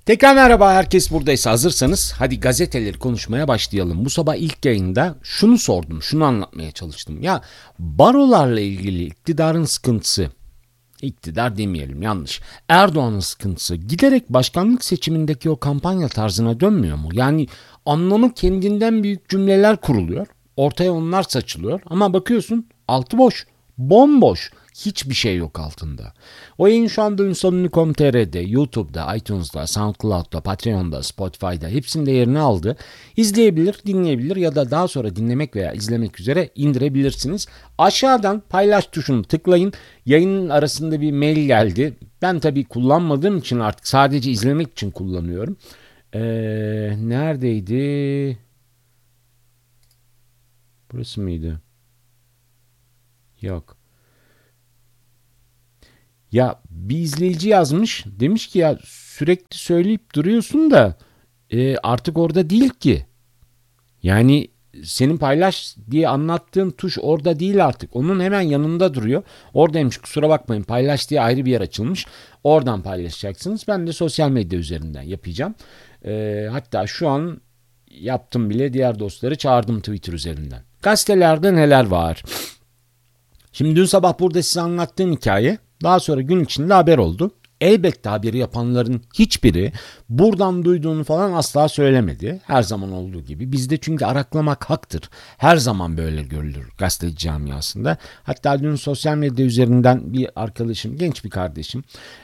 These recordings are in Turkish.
Tekrar merhaba, herkes buradaysa hazırsanız hadi gazeteleri konuşmaya başlayalım. Bu sabah ilk yayında şunu sordum, şunu anlatmaya çalıştım. Ya barolarla ilgili iktidarın sıkıntısı, iktidar demeyelim yanlış, Erdoğan'ın sıkıntısı giderek başkanlık seçimindeki o kampanya tarzına dönmüyor mu? Yani anlamı kendinden büyük cümleler kuruluyor, ortaya onlar saçılıyor ama bakıyorsun altı boş, bomboş. Hiçbir şey yok altında. O yayın şu anda Ünsal.com.tr'de, YouTube'da, iTunes'da, SoundCloud'da, Patreon'da, Spotify'da hepsinde yerini aldı. İzleyebilir, dinleyebilir ya da daha sonra dinlemek veya izlemek üzere indirebilirsiniz. Aşağıdan paylaş tuşunu tıklayın. Yayının arasında bir mail geldi. Ben tabii kullanmadığım için artık sadece izlemek için kullanıyorum. Neredeydi? Burası mıydı? Yok. Ya bir izleyici yazmış, demiş ki ya sürekli söyleyip duruyorsun da artık orada değil ki. Yani senin paylaş diye anlattığın tuş orada değil artık. Onun hemen yanında duruyor. Oradaymış, kusura bakmayın, paylaş diye ayrı bir yer açılmış. Oradan paylaşacaksınız. Ben de sosyal medya üzerinden yapacağım. Hatta şu an yaptım bile, diğer dostları çağırdım Twitter üzerinden. Gazetelerde neler var? Şimdi dün sabah burada size anlattığım hikaye daha sonra gün içinde haber oldu. Elbette haberi yapanların hiçbiri buradan duyduğunu falan asla söylemedi. Her zaman olduğu gibi. Bizde çünkü araklamak haktır. Her zaman böyle görülür gazeteci camiasında. Hatta dün sosyal medya üzerinden bir arkadaşım, genç bir kardeşim,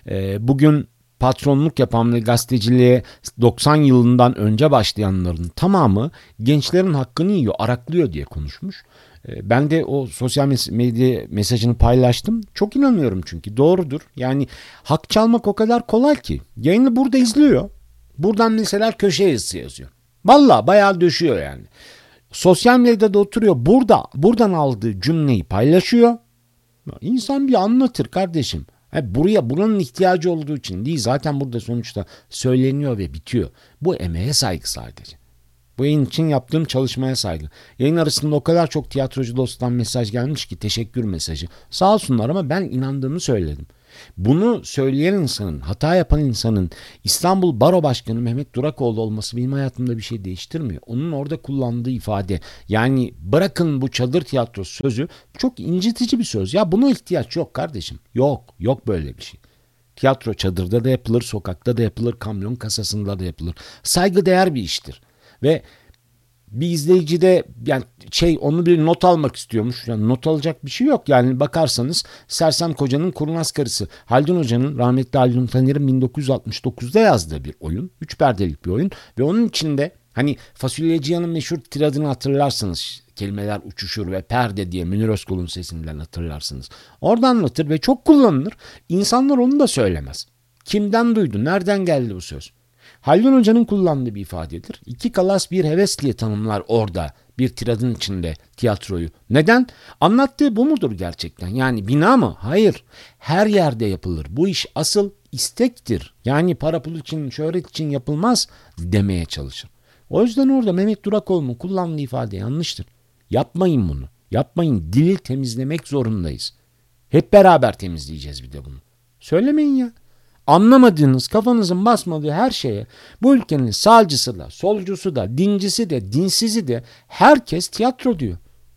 bugün patronluk yapan ve gazeteciliğe 90 yılından önce başlayanların tamamı gençlerin hakkını yiyor, araklıyor diye konuşmuş. Ben de o sosyal medya mesajını paylaştım. Çok inanıyorum çünkü doğrudur. Yani hak çalmak o kadar kolay ki. Yayını burada izliyor. Buradan mesela köşe yazısı yazıyor. Vallahi bayağı döşüyor yani. Sosyal medyada oturuyor. Buradan aldığı cümleyi paylaşıyor. İnsan bir anlatır kardeşim. Buranın ihtiyacı olduğu için değil. Zaten burada sonuçta söyleniyor ve bitiyor. Bu emeğe saygı sadece. Bu yayın için yaptığım çalışmaya saygı. Yayın arasında o kadar çok tiyatrocu dosttan mesaj gelmiş ki, teşekkür mesajı. Sağ olsunlar ama ben inandığımı söyledim. Bunu söyleyen insanın, hata yapan insanın İstanbul Baro Başkanı Mehmet Durakoğlu olması benim hayatımda bir şey değiştirmiyor. Onun orada kullandığı ifade, yani bırakın bu çadır tiyatrosu sözü çok incitici bir söz. Ya buna ihtiyaç yok kardeşim. Yok böyle bir şey. Tiyatro çadırda da yapılır, sokakta da yapılır, kamyon kasasında da yapılır. Saygıdeğer bir iştir. Ve bir izleyici de yani onu bir not almak istiyormuş. Yani not alacak bir şey yok. Yani bakarsanız Sersem Koca'nın Kurnaz Karısı. Haldun Hoca'nın, rahmetli Haldun Taner'in 1969'da yazdığı bir oyun. 3 perdelik bir oyun. Ve onun içinde hani Fasulyeciyan'ın meşhur tiradını hatırlarsınız. Kelimeler uçuşur ve perde diye Münir Özkul'un sesinden hatırlarsınız. Orada anlatır ve çok kullanılır. İnsanlar onu da söylemez. Kimden duydu? Nereden geldi bu söz? Haldun Hoca'nın kullandığı bir ifadedir. İki kalas bir heves diye tanımlar orada bir tiradın içinde tiyatroyu. Neden? Anlattığı bu mudur gerçekten? Yani bina mı? Hayır. Her yerde yapılır. Bu iş asıl istektir. Yani para pul için, şöhret için yapılmaz demeye çalışır. O yüzden orada Mehmet Durakoğlu'nun kullandığı ifade yanlıştır. Yapmayın bunu. Yapmayın. Dili temizlemek zorundayız. Hep beraber temizleyeceğiz bir de bunu. Söylemeyin ya. Anlamadığınız, kafanızın basmadığı her şeye bu ülkenin sağcısı da, solcusu da, dincisi de, dinsizi de herkes tiyatro diyor.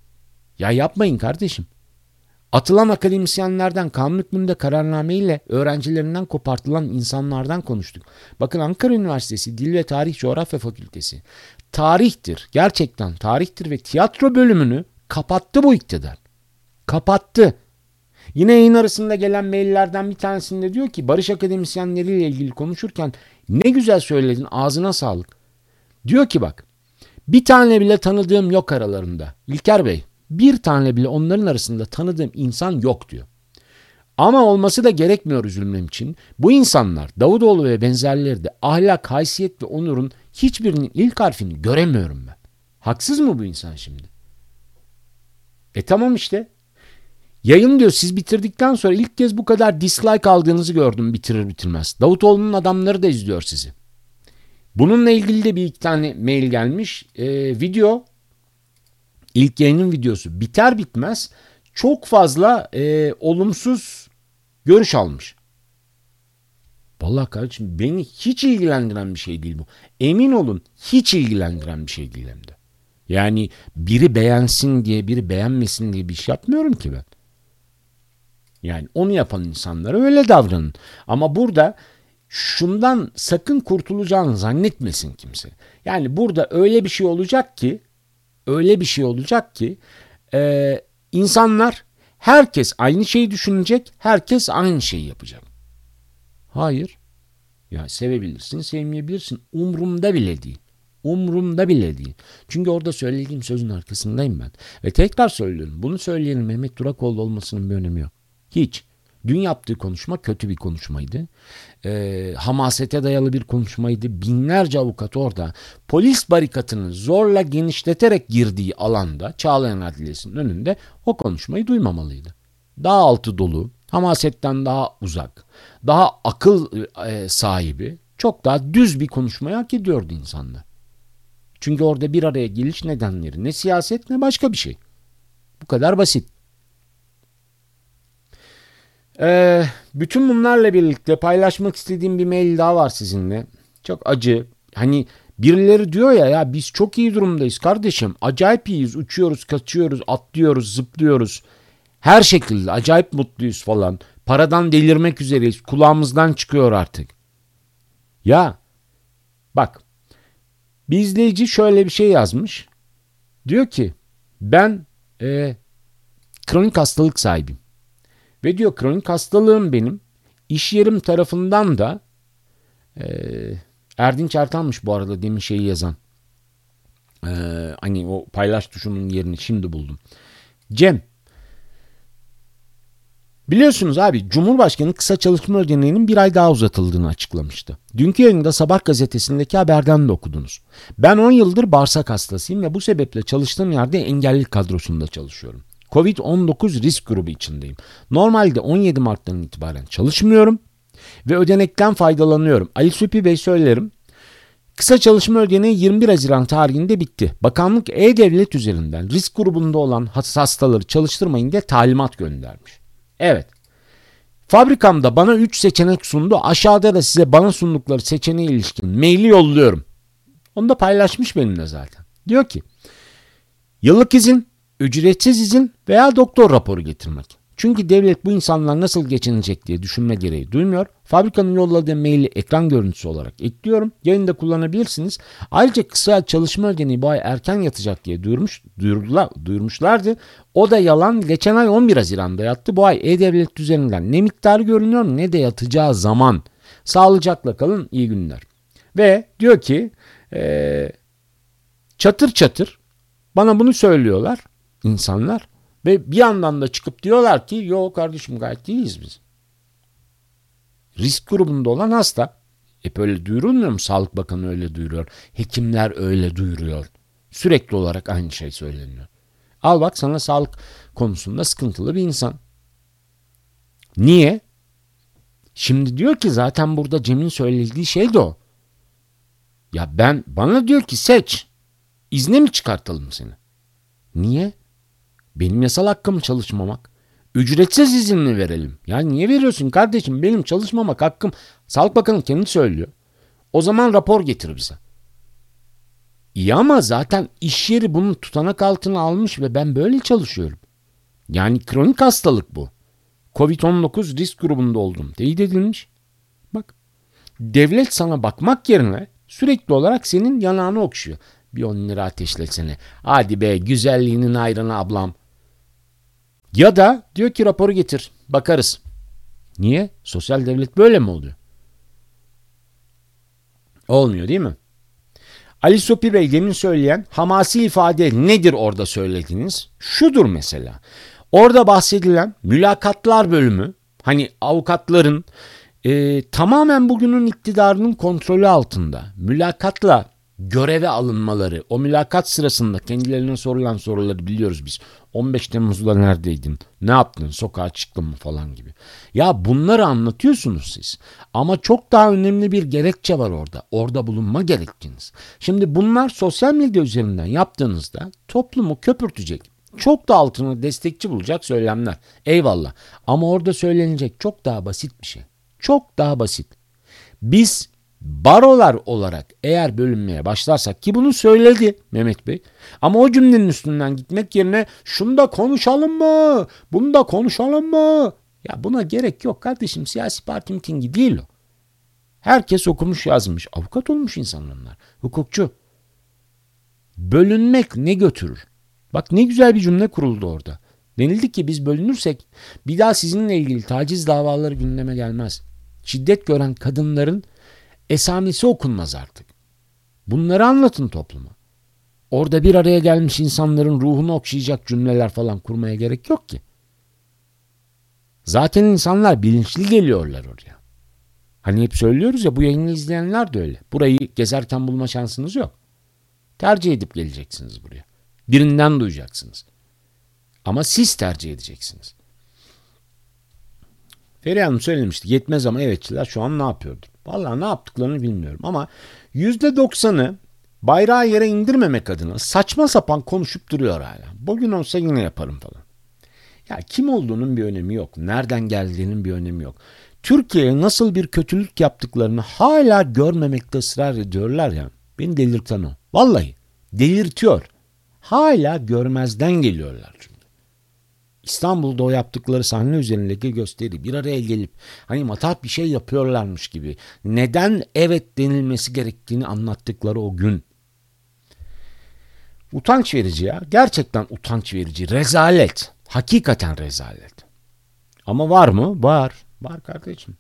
Ya yapmayın kardeşim. Atılan akademisyenlerden, kanun hükmünde kararnameyle öğrencilerinden kopartılan insanlardan konuştuk. Bakın Ankara Üniversitesi Dil ve Tarih Coğrafya Fakültesi tarihtir, gerçekten tarihtir ve tiyatro bölümünü kapattı bu iktidar. Kapattı. Yine yayın arasında gelen maillerden bir tanesinde diyor ki, barış akademisyenleriyle ilgili konuşurken ne güzel söyledin, ağzına sağlık. Diyor ki bak, bir tane bile tanıdığım yok aralarında. İlker Bey, bir tane bile onların arasında tanıdığım insan yok diyor. Ama olması da gerekmiyor üzülmem için. Bu insanlar, Davutoğlu ve benzerleri de ahlak, haysiyet ve onurun hiçbirinin ilk harfini göremiyorum ben. Haksız mı bu insan şimdi? Tamam işte. Yayın diyor, siz bitirdikten sonra ilk kez bu kadar dislike aldığınızı gördüm bitirir bitirmez. Davutoğlu'nun adamları da izliyor sizi. Bununla ilgili de bir iki tane mail gelmiş. Video, ilk yayının videosu biter bitmez çok fazla olumsuz görüş almış. Vallahi kardeşim beni hiç ilgilendiren bir şey değil bu. Emin olun hiç ilgilendiren bir şey değil hem de. Yani biri beğensin diye biri beğenmesin diye bir şey yapmıyorum ki ben. Yani onu yapan insanlara öyle davranın. Ama burada şundan sakın kurtulacağını zannetmesin kimse. Yani burada öyle bir şey olacak ki insanlar herkes aynı şeyi düşünecek, herkes aynı şeyi yapacak. Hayır. Ya sevebilirsin, sevmeyebilirsin. Umrumda bile değil. Umrumda bile değil. Çünkü orada söylediğim sözün arkasındayım ben. Ve tekrar söylüyorum. Bunu söyleyenin Mehmet Durakoğlu olmasının bir önemi yok. Hiç. Dün yaptığı konuşma kötü bir konuşmaydı. Hamasete dayalı bir konuşmaydı. Binlerce avukat orada polis barikatını zorla genişleterek girdiği alanda Çağlayan Adliyesi'nin önünde o konuşmayı duymamalıydı. Daha altı dolu, hamasetten daha uzak, daha akıl sahibi, çok daha düz bir konuşmayı hak ediyordu insanlar. Çünkü orada bir araya geliş nedenleri ne siyaset ne başka bir şey. Bu kadar basit. Bütün bunlarla birlikte paylaşmak istediğim bir mail daha var sizinle. Çok acı. Hani birileri diyor ya biz çok iyi durumdayız kardeşim. Acayip iyiyiz. Uçuyoruz, kaçıyoruz, atlıyoruz, zıplıyoruz. Her şekilde acayip mutluyuz falan. Paradan delirmek üzereyiz. Kulağımızdan çıkıyor artık. Ya bak bir izleyici şöyle bir şey yazmış. Diyor ki ben kronik hastalık sahibiyim. Ve diyor kronik hastalığım benim. İş yerim tarafından da Erdinç Ertan'mış bu arada demin şeyi yazan. Hani o paylaş tuşunun yerini şimdi buldum. Cem. Biliyorsunuz abi Cumhurbaşkanı kısa çalışma ödeneğinin bir ay daha uzatıldığını açıklamıştı. Dünkü yayında Sabah gazetesindeki haberden de okudunuz. Ben 10 yıldır bağırsak hastasıyım ve bu sebeple çalıştığım yerde engellilik kadrosunda çalışıyorum. Covid-19 risk grubu içindeyim. Normalde 17 Mart'tan itibaren çalışmıyorum ve ödenekten faydalanıyorum. Ali Süpi Bey söylerim. Kısa çalışma ödeneği 21 Haziran tarihinde bitti. Bakanlık E-Devlet üzerinden risk grubunda olan hastaları çalıştırmayın diye talimat göndermiş. Evet. Fabrikamda bana 3 seçenek sundu. Aşağıda da size bana sundukları seçeneğe ilişkin maili yolluyorum. Onu da paylaşmış benimle zaten. Diyor ki yıllık izin, ücretsiz izin veya doktor raporu getirmek. Çünkü devlet bu insanlar nasıl geçinecek diye düşünme gereği duymuyor. Fabrikanın yolladığı maili ekran görüntüsü olarak ekliyorum. Yayında kullanabilirsiniz. Ayrıca kısa çalışma ödeneği bu ay erken yatacak diye duyurmuşlardı. O da yalan. Geçen ay 11 Haziran'da yattı. Bu ay E-Devlet üzerinden ne miktarı görünüyor ne de yatacağı zaman. Sağlıcakla kalın. İyi günler. Ve diyor ki çatır çatır bana bunu söylüyorlar insanlar. Ve bir yandan da çıkıp diyorlar ki yok kardeşim gayet iyiyiz biz. Risk grubunda olan hasta. Hep öyle duyurulmuyor mu? Sağlık Bakanı öyle duyuruyor. Hekimler öyle duyuruyor. Sürekli olarak aynı şey söyleniyor. Al bak sana sağlık konusunda sıkıntılı bir insan. Niye? Şimdi diyor ki zaten burada Cem'in söylediği şey de o. Ya bana diyor ki seç. İzne mi çıkartalım seni? Niye? Benim yasal hakkım çalışmamak. Ücretsiz izin mi verelim? Ya niye veriyorsun kardeşim? Benim çalışmamak hakkım. Sağlık Bakanı kendi söylüyor. O zaman rapor getir bize. İyi ama zaten iş yeri bunun tutanak altına almış ve ben böyle çalışıyorum. Yani kronik hastalık bu. Covid-19 risk grubunda oldum. Teyit edilmiş. Bak. Devlet sana bakmak yerine sürekli olarak senin yanağını okşuyor. Bir 10 lira ateşlesene. Hadi be güzelliğinin ayranı ablam. Ya da diyor ki raporu getir. Bakarız. Niye? Sosyal devlet böyle mi oluyor? Olmuyor değil mi? Ali Sopi Bey demin söyleyen hamasi ifade nedir orada söylediğiniz? Şudur mesela. Orada bahsedilen mülakatlar bölümü hani avukatların tamamen bugünün iktidarının kontrolü altında mülakatla göreve alınmaları, o mülakat sırasında kendilerine sorulan soruları biliyoruz biz. 15 Temmuz'da neredeydin? Ne yaptın? Sokağa çıktın mı falan gibi. Ya bunları anlatıyorsunuz siz. Ama çok daha önemli bir gerekçe var orada. Orada bulunma gerekçeniz. Şimdi bunlar sosyal medya üzerinden yaptığınızda toplumu köpürtecek. Çok da altına destekçi bulacak söylemler. Eyvallah. Ama orada söylenecek çok daha basit bir şey. Çok daha basit. Biz barolar olarak eğer bölünmeye başlarsak, ki bunu söyledi Mehmet Bey, ama o cümlenin üstünden gitmek yerine şunu da konuşalım mı? Bunu da konuşalım mı? Ya buna gerek yok kardeşim. Siyasi parti mitingi değil o. Herkes okumuş yazmış. Avukat olmuş insanlar onlar. Hukukçu. Bölünmek ne götürür? Bak ne güzel bir cümle kuruldu orada. Denildi ki biz bölünürsek bir daha sizinle ilgili taciz davaları gündeme gelmez. Şiddet gören kadınların esamesi okunmaz artık. Bunları anlatın topluma. Orada bir araya gelmiş insanların ruhunu okşayacak cümleler falan kurmaya gerek yok ki. Zaten insanlar bilinçli geliyorlar oraya. Hani hep söylüyoruz ya, bu yayını izleyenler de öyle. Burayı gezerken bulma şansınız yok. Tercih edip geleceksiniz buraya. Birinden duyacaksınız. Ama siz tercih edeceksiniz. Feriha Hanım söylemişti. Yetmez ama evetçiler şu an ne yapıyordur? Vallahi ne yaptıklarını bilmiyorum ama %90'ı bayrağı yere indirmemek adına saçma sapan konuşup duruyor hala. Bugün olsa yine yaparım falan. Ya kim olduğunun bir önemi yok. Nereden geldiğinin bir önemi yok. Türkiye'ye nasıl bir kötülük yaptıklarını hala görmemekte ısrar ediyorlar ya. Beni delirten o. Vallahi delirtiyor. Hala görmezden geliyorlar çünkü. İstanbul'da o yaptıkları sahne üzerindeki gösteri, bir araya gelip hani matah bir şey yapıyorlarmış gibi neden evet denilmesi gerektiğini anlattıkları o gün. Utanç verici ya. Gerçekten utanç verici. Rezalet. Hakikaten rezalet. Ama var mı? Var. Var kardeşim.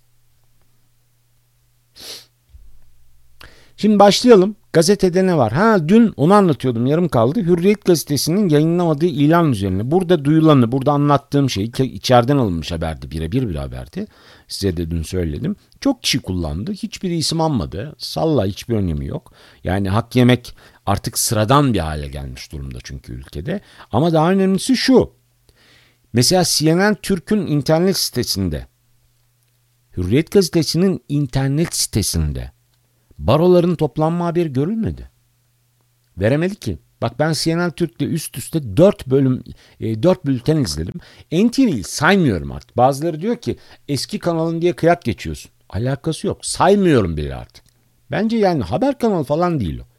Şimdi başlayalım. Gazetede ne var? Dün onu anlatıyordum. Yarım kaldı. Hürriyet gazetesinin yayınlamadığı ilan üzerine. Burada duyulanı, burada anlattığım şey içeriden alınmış haberdi. Birebir bir haberdi. Size de dün söyledim. Çok kişi kullandı. Hiçbir isim anmadı. Salla, hiçbir önemi yok. Yani hak yemek artık sıradan bir hale gelmiş durumda çünkü ülkede. Ama daha önemlisi şu. Mesela CNN Türk'ün internet sitesinde, Hürriyet gazetesinin internet sitesinde baroların toplanma haberi görülmedi. Veremedi ki. Bak ben CNN Türk'te üst üste 4 bülten izledim. NTV'yi saymıyorum artık. Bazıları diyor ki eski kanalın diye kıyak geçiyorsun. Alakası yok. Saymıyorum bile artık. Bence yani haber kanalı falan değil o.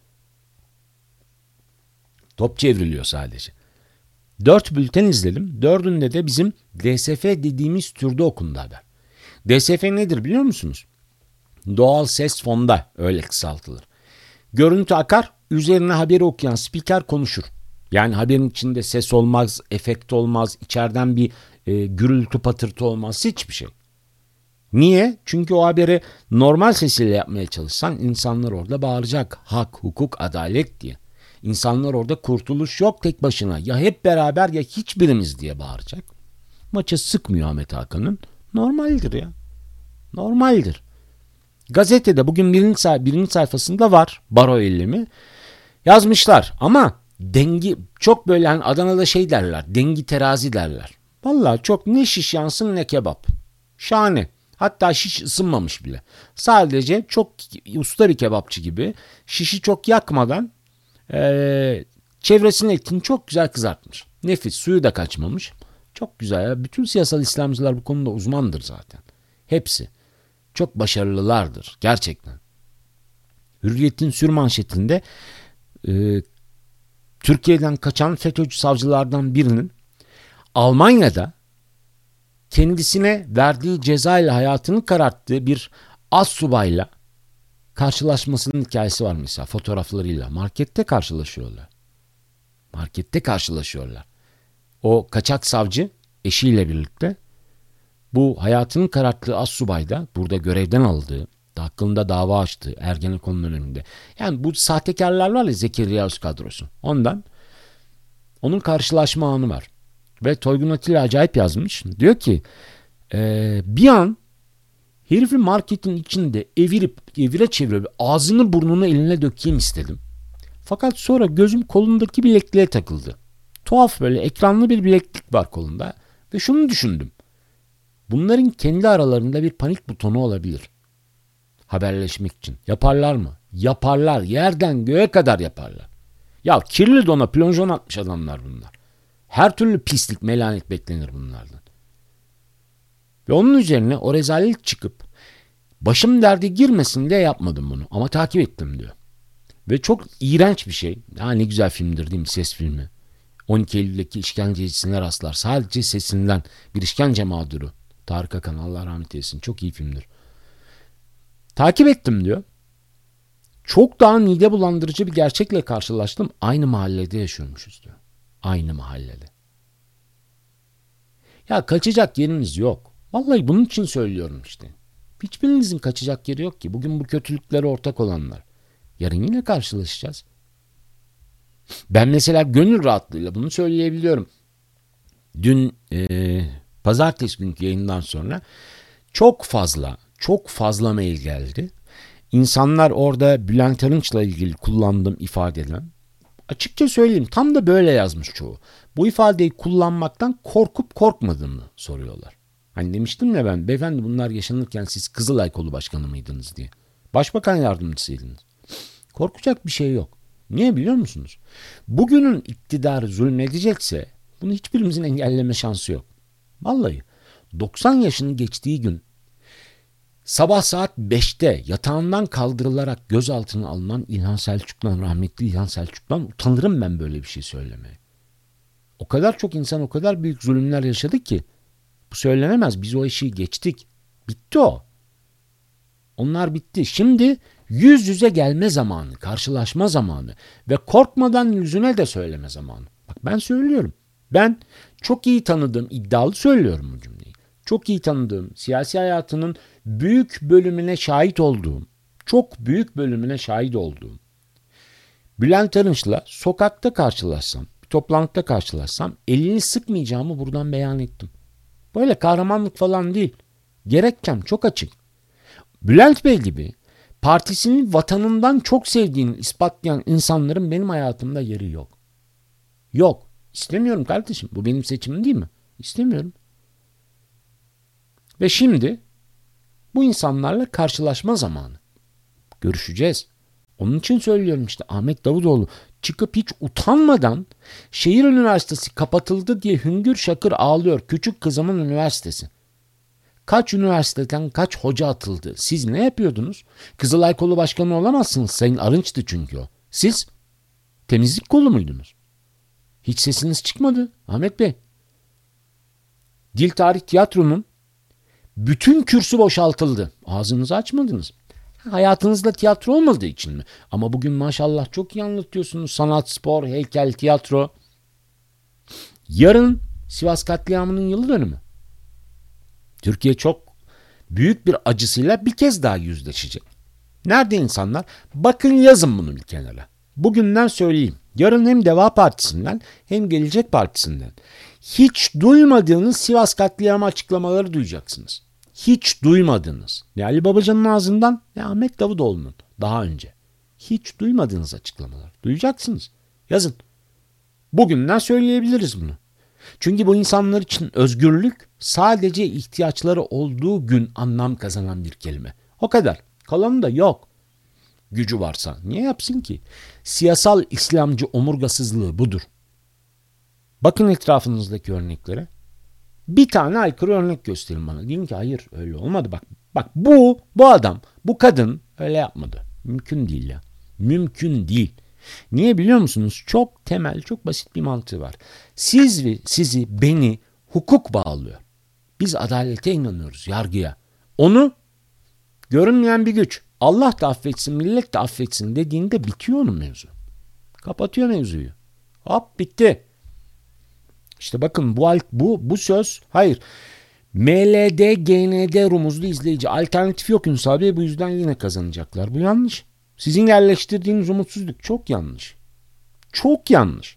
Top çevriliyor sadece. 4 bülten izledim. 4'ünde de bizim DSF dediğimiz türde okundu haber. DSF nedir biliyor musunuz? Doğal ses fonda, öyle kısaltılır. Görüntü akar, üzerine haberi okuyan spiker konuşur. Yani haberin içinde ses olmaz, efekt olmaz, içeriden bir gürültü patırtı olmaz, hiçbir şey. Niye? Çünkü o haberi normal sesiyle yapmaya çalışsan insanlar orada bağıracak. Hak, hukuk, adalet diye. İnsanlar orada kurtuluş yok tek başına. Ya hep beraber ya hiçbirimiz diye bağıracak. Maça sıkmıyor Ahmet Hakan'ın. Normaldir ya. Normaldir. Gazetede bugün birinci sayfasında var baro eylemi. Yazmışlar ama dengi çok böyle hani Adana'da şey derler. Dengi terazi derler. Vallahi çok ne şiş yansın ne kebap. Şahane. Hatta şiş ısınmamış bile. Sadece çok usta bir kebapçı gibi şişi çok yakmadan çevresinin etini çok güzel kızartmış. Nefis, suyu da kaçmamış. Çok güzel ya. Bütün siyasal İslamcılar bu konuda uzmandır zaten. Hepsi. Çok başarılılardır gerçekten. Hürriyet'in sürmanşetinde Türkiye'den kaçan FETÖ'cü savcılardan birinin Almanya'da kendisine verdiği cezayla hayatını kararttığı bir astsubayla karşılaşmasının hikayesi var mesela, fotoğraflarıyla. Markette karşılaşıyorlar. O kaçak savcı eşiyle birlikte bu hayatını kararttığı astsubay da burada görevden aldığı, hakkında dava açtığı Ergenekon'un döneminde. Yani bu sahtekarlar var ya, Zekeriya Öz kadrosu. Onun karşılaşma anı var. Ve Toygun Atilla acayip yazmış. Diyor ki bir an herifi marketin içinde evire çevire ağzını burnunu eline dökeyim istedim. Fakat sonra gözüm kolundaki bilekliğe takıldı. Tuhaf böyle ekranlı bir bileklik var kolunda. Ve şunu düşündüm. Bunların kendi aralarında bir panik butonu olabilir. Haberleşmek için. Yaparlar mı? Yaparlar. Yerden göğe kadar yaparlar. Ya kirli dona plonjon atmış adamlar bunlar. Her türlü pislik, melanet beklenir bunlardan. Ve onun üzerine o rezalet çıkıp Başım derde girmesin diye yapmadım bunu ama takip ettim diyor. Ve çok iğrenç bir şey. Ha, ne güzel filmdir değil mi, ses filmi. 12 Eylül'deki işkencecisine rastlar. Sadece sesinden bir işkence mağduru. Tarık Akan, Allah rahmet eylesin. Çok iyi filmdir. Takip ettim diyor. Çok daha mide bulandırıcı bir gerçekle karşılaştım. Aynı mahallede yaşıyormuşuz diyor. Aynı mahallede. Ya kaçacak yeriniz yok. Vallahi bunun için söylüyorum işte. Hiçbirinizin kaçacak yeri yok ki. Bugün bu kötülüklere ortak olanlar. Yarın yine karşılaşacağız. Ben mesela gönül rahatlığıyla bunu söyleyebiliyorum. Dün pazartesi günkü yayından sonra çok fazla mail geldi. İnsanlar orada Bülent Arınç'la ilgili kullandığım ifadeden, açıkça söyleyeyim, tam da böyle yazmış çoğu. Bu ifadeyi kullanmaktan korkup korkmadığımı soruyorlar. Hani demiştim ya ben, beyefendi bunlar yaşanırken siz Kızılay Kolu Başkanı mıydınız diye. Başbakan yardımcısıydınız. Korkacak bir şey yok. Niye biliyor musunuz? Bugünün iktidarı zulmedecekse bunu hiçbirimizin engelleme şansı yok. Vallahi 90 yaşını geçtiği gün sabah saat 5'te yatağından kaldırılarak gözaltına alınan İlhan Selçuk'tan, rahmetli İlhan Selçuk'tan utanırım ben böyle bir şey söylemeye. O kadar çok insan o kadar büyük zulümler yaşadı ki bu söylenemez. Biz o işi geçtik. Bitti o. Onlar bitti. Şimdi yüz yüze gelme zamanı, karşılaşma zamanı ve korkmadan yüzüne de söyleme zamanı. Bak ben söylüyorum. Ben çok iyi tanıdığım, iddialı söylüyorum bu cümleyi. Çok iyi tanıdığım, siyasi hayatının büyük bölümüne şahit olduğum, çok büyük bölümüne şahit olduğum Bülent Arınç'la sokakta karşılaşsam, bir toplantıda karşılaşsam elini sıkmayacağımı buradan beyan ettim. Böyle kahramanlık falan değil. Gerekçem çok açık. Bülent Bey gibi partisinin vatanından çok sevdiğini ispatlayan insanların benim hayatımda yeri yok. Yok. İstemiyorum kardeşim. Bu benim seçimim değil mi? İstemiyorum. Ve şimdi bu insanlarla karşılaşma zamanı. Görüşeceğiz. Onun için söylüyorum işte, Ahmet Davutoğlu çıkıp hiç utanmadan şehir üniversitesi kapatıldı diye hüngür şakır ağlıyor. Küçük kızımın üniversitesi. Kaç üniversiteden kaç hoca atıldı. Siz ne yapıyordunuz? Kızılay Kolu Başkanı olamazsınız. Sayın Arınç'tı çünkü o. Siz temizlik kolu muydunuz? Hiç sesiniz çıkmadı Ahmet Bey. Dil Tarih Tiyatro'nun bütün kürsü boşaltıldı. Ağzınızı açmadınız. Hayatınızda tiyatro olmadığı için mi? Ama bugün maşallah çok iyi anlatıyorsunuz. Sanat, spor, heykel, tiyatro. Yarın Sivas katliamının yılı dönümü. Türkiye çok büyük bir acısıyla bir kez daha yüzleşecek. Nerede insanlar? Bakın yazın bunu bir kenara. Bugünden söyleyeyim. Yarın hem Deva Partisi'nden hem Gelecek Partisi'nden hiç duymadığınız Sivas katliamı açıklamaları duyacaksınız. Hiç duymadığınız. Ne Ali Babacan'ın ağzından ne Ahmet Davutoğlu'nun daha önce. Hiç duymadığınız açıklamalar. Duyacaksınız. Yazın. Bugünden söyleyebiliriz bunu. Çünkü bu insanlar için özgürlük sadece ihtiyaçları olduğu gün anlam kazanan bir kelime. O kadar. Kalanı da yok. Gücü varsa niye yapsın ki? Siyasal İslamcı omurgasızlığı budur. Bakın etrafınızdaki örneklere. Bir tane aykırı örnek gösterin bana. Deyin ki hayır öyle olmadı. Bak bu adam, bu kadın öyle yapmadı. Mümkün değil ya. Mümkün değil. Niye biliyor musunuz? Çok temel, çok basit bir mantığı var. Sizi, beni hukuk bağlıyor. Biz adalete inanıyoruz, yargıya. Onu görünmeyen bir güç, Allah da affetsin, millet de affetsin dediğinde bitiyor onun mevzu. Kapatıyor mevzuyu. Hop bitti. İşte bakın bu söz, hayır. MLD, GND rumuzlu izleyici. Alternatif yok Ünsal Bey, bu yüzden yine kazanacaklar. Bu yanlış. Sizin yerleştirdiğiniz umutsuzluk çok yanlış. Çok yanlış.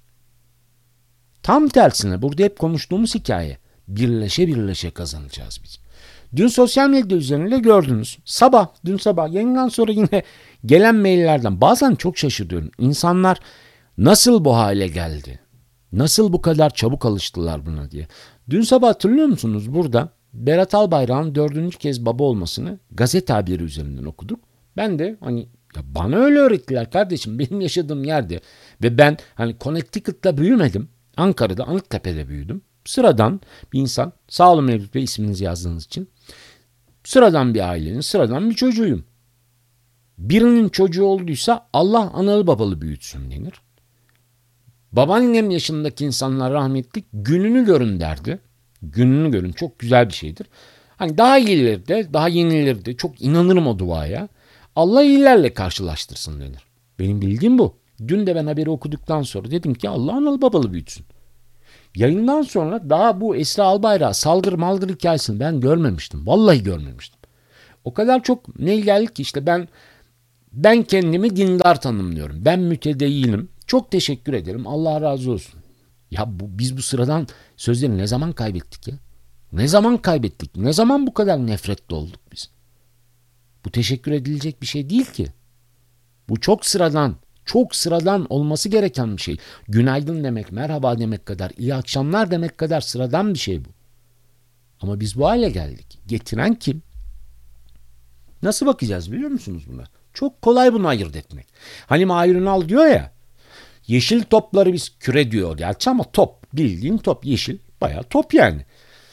Tam tersine burada hep konuştuğumuz hikaye. Birleşe birleşe kazanacağız biz. Dün sosyal medya üzerinde gördünüz. Dün sabah yayından sonra yine gelen maillerden bazen çok şaşırıyorum. İnsanlar nasıl bu hale geldi? Nasıl bu kadar çabuk alıştılar buna diye. Dün sabah hatırlıyor musunuz? Burada Berat Albayrak'ın 4. kez baba olmasını gazete haberi üzerinden okuduk. Ben de ya bana öyle öğrettiler kardeşim, benim yaşadığım yerde ve ben Connecticut'ta büyümedim. Ankara'da, Anıttepe'de büyüdüm. Sıradan bir insan. Sağ olun Mevlüt Bey isminizi yazdığınız için. Sıradan bir ailenin sıradan bir çocuğuyum. Birinin çocuğu olduysa Allah analı babalı büyütsün denir. Babaannem yaşındaki insanlar rahmetli gününü görün derdi. Gününü görün çok güzel bir şeydir. Hani daha iyileri daha yenileri de çok inanırım o duaya. Allah iyilerle karşılaştırsın denir. Benim bildiğim bu. Dün de ben haberi okuduktan sonra dedim ki Allah analı babalı büyütsün. Yayından sonra daha bu Esra Albayrak'a salgır malgır hikayesini ben görmemiştim. Vallahi görmemiştim. O kadar çok mail geldi ki işte ben kendimi dindar tanımlıyorum. Ben mütedeyyinim. Çok teşekkür ederim. Allah razı olsun. Ya biz bu sıradan sözleri ne zaman kaybettik ya? Ne zaman kaybettik? Ne zaman bu kadar nefretli olduk biz? Bu teşekkür edilecek bir şey değil ki. Bu çok sıradan. Çok sıradan olması gereken bir şey. Günaydın demek, merhaba demek kadar, iyi akşamlar demek kadar sıradan bir şey bu. Ama biz bu hale geldik. Getiren kim? Nasıl bakacağız biliyor musunuz buna? Çok kolay bunu ayırt etmek. Hani Mahir Ünal diyor ya, yeşil topları biz küre diyor gerçi ama top, bildiğin top, yeşil bayağı top yani.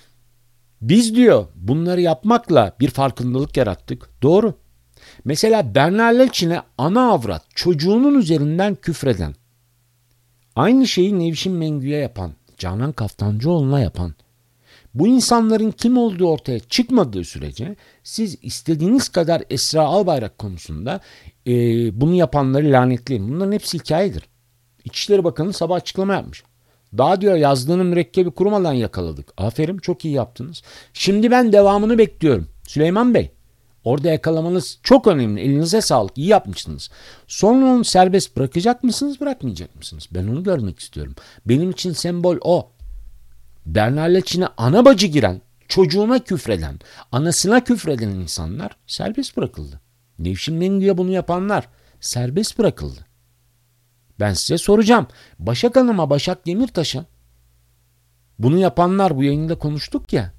Biz diyor bunları yapmakla bir farkındalık yarattık. Doğru. Mesela Bernard Leçin'e ana avrat çocuğunun üzerinden küfreden, aynı şeyi Nevşin Mengü'ye yapan, Canan Kaftancıoğlu'na yapan, bu insanların kim olduğu ortaya çıkmadığı sürece siz istediğiniz kadar Esra Albayrak konusunda bunu yapanları lanetleyin. Bunların hepsi hikayedir. İçişleri Bakanı sabah açıklama yapmış. Daha diyor yazdığının mürekkebi kurumadan yakaladık. Aferin çok iyi yaptınız. Şimdi ben devamını bekliyorum. Süleyman Bey, orada yakalamanız çok önemli. Elinize sağlık. İyi yapmışsınız. Sonra onu serbest bırakacak mısınız, bırakmayacak mısınız? Ben onu görmek istiyorum. Benim için sembol o. Bernard Leçin'e ana bacı giren, çocuğuna küfreden, anasına küfreden insanlar serbest bırakıldı. Nevşin Mengü'ye bunu yapanlar serbest bırakıldı. Ben size soracağım. Başak Hanım'a, Başak Demirtaş'a bunu yapanlar bu yayında konuştuk ya.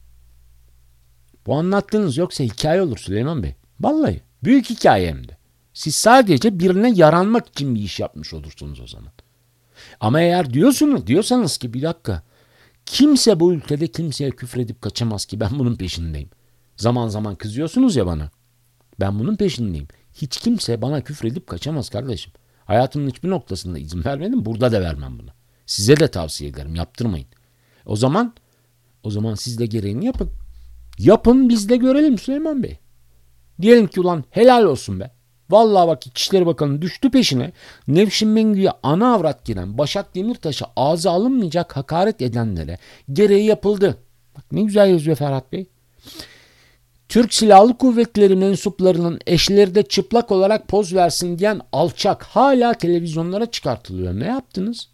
Bu anlattığınız yoksa hikaye olur Süleyman Bey. Vallahi büyük hikaye hem de. Siz sadece birine yaranmak için bir iş yapmış olursunuz o zaman. Ama eğer diyorsanız ki bir dakika, kimse bu ülkede kimseye küfredip kaçamaz ki ben bunun peşindeyim. Zaman zaman kızıyorsunuz ya bana. Ben bunun peşindeyim. Hiç kimse bana küfredip kaçamaz kardeşim. Hayatımın hiçbir noktasında izin vermedim. Burada da vermem bunu. Size de tavsiye ederim. Yaptırmayın. O zaman siz de gereğini yapın. Yapın biz de görelim Süleyman Bey. Diyelim ki ulan helal olsun be. Vallahi bak İçişleri Bakanı düştü peşine. Nevşin Mengü'ye ana avrat giren Başak Demirtaş'a ağza alınmayacak hakaret edenlere gereği yapıldı. Bak ne güzel yazıyor Ferhat Bey. Türk Silahlı Kuvvetleri mensuplarının eşleri de çıplak olarak poz versin diyen alçak hala televizyonlara çıkartılıyor. Ne yaptınız?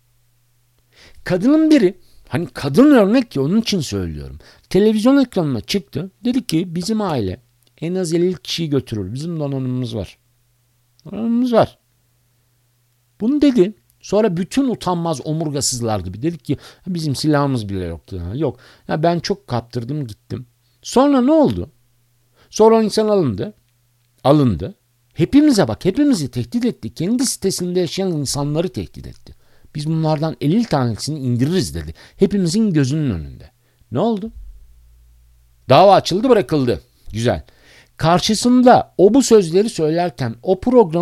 Kadının biri, hani kadın örnek ki onun için söylüyorum. Televizyon ekranına çıktı. Dedi ki bizim aile en az 50 kişiyi götürür. Bizim donanımımız var. Donanımımız var. Bunu dedi. Sonra bütün utanmaz omurgasızlar gibi dedik ki bizim silahımız bile yoktu. Yok. Ya ben çok kaptırdım gittim. Sonra ne oldu? Sonra insan alındı. Hepimizi tehdit etti. Kendi sitesinde yaşayan insanları tehdit etti. Biz bunlardan 50 tanesini indiririz dedi. Hepimizin gözünün önünde. Ne oldu? Dava açıldı, bırakıldı. Güzel. Karşısında o bu sözleri söylerken o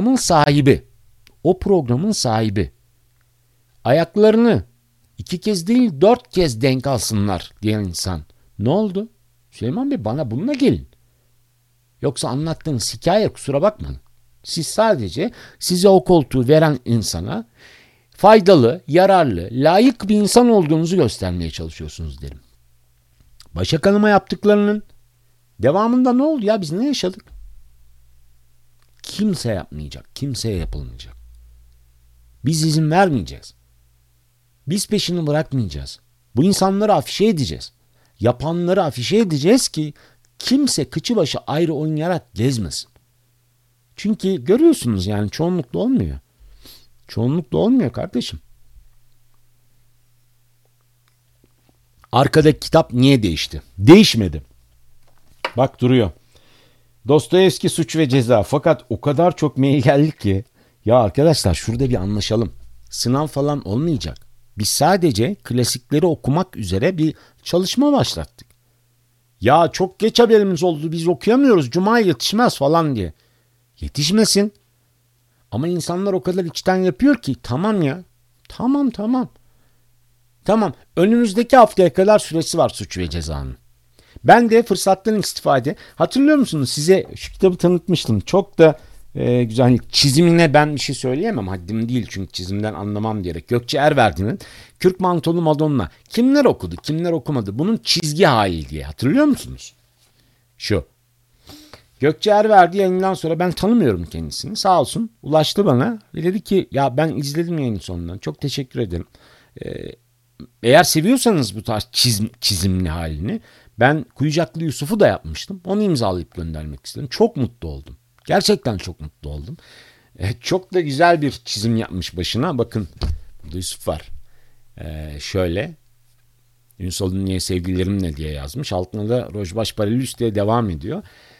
programın sahibi ayaklarını 2 kez değil 4 kez denk alsınlar diyen insan. Ne oldu? Süleyman Bey bana bununla gelin. Yoksa anlattığınız hikaye kusura bakmayın. Siz sadece size o koltuğu veren insana faydalı, yararlı, layık bir insan olduğunuzu göstermeye çalışıyorsunuz derim. Başak Hanım'a yaptıklarının devamında ne oldu ya? Biz ne yaşadık? Kimse yapmayacak, kimseye yapılmayacak. Biz izin vermeyeceğiz. Biz peşini bırakmayacağız. Bu insanları afişe edeceğiz. Yapanları afişe edeceğiz ki kimse kıçı başı ayrı oynayarak gezmesin. Çünkü görüyorsunuz yani çoğunlukla olmuyor. Çoğunlukla olmuyor kardeşim. Arkadaki kitap niye değişti? Değişmedi. Bak duruyor. Dostoyevski Suç ve Ceza. Fakat o kadar çok mail geldi ki ya arkadaşlar şurada bir anlaşalım. Sınav falan olmayacak. Biz sadece klasikleri okumak üzere bir çalışma başlattık. Ya çok geç haberimiz oldu, biz okuyamıyoruz, Cuma'ya yetişmez falan diye. Yetişmesin. Ama insanlar o kadar içten yapıyor ki tamam ya. Tamam tamam. Tamam. Önümüzdeki haftaya kadar süresi var Suç ve Ceza'nın. Ben de fırsattan istifade. Hatırlıyor musunuz? Size şu kitabı tanıtmıştım. Çok da güzel. Hani çizimine ben bir şey söyleyemem. Haddim değil çünkü çizimden anlamam gerek. Gökçe Erverdi'nin Kürk Mantolu Madonna. Kimler okudu, kimler okumadı? Bunun çizgi hali diye. Hatırlıyor musunuz? Şu. Gökçe Erverdi yayından sonra, ben tanımıyorum kendisini. Sağ olsun ulaştı bana ve dedi ki ya ben izledim yayın sonundan. Çok teşekkür ederim. Eğer seviyorsanız bu tarz çizimli halini, ben Kuyucaklı Yusuf'u da yapmıştım. Onu imzalayıp göndermek istedim. Çok mutlu oldum. Gerçekten çok mutlu oldum. Çok da güzel bir çizim yapmış başına. Bakın burada Yusuf var. Şöyle. Ünsal'ın niye sevgililerimle diye yazmış. Altına da Rojbaş Paralüs diye devam ediyor.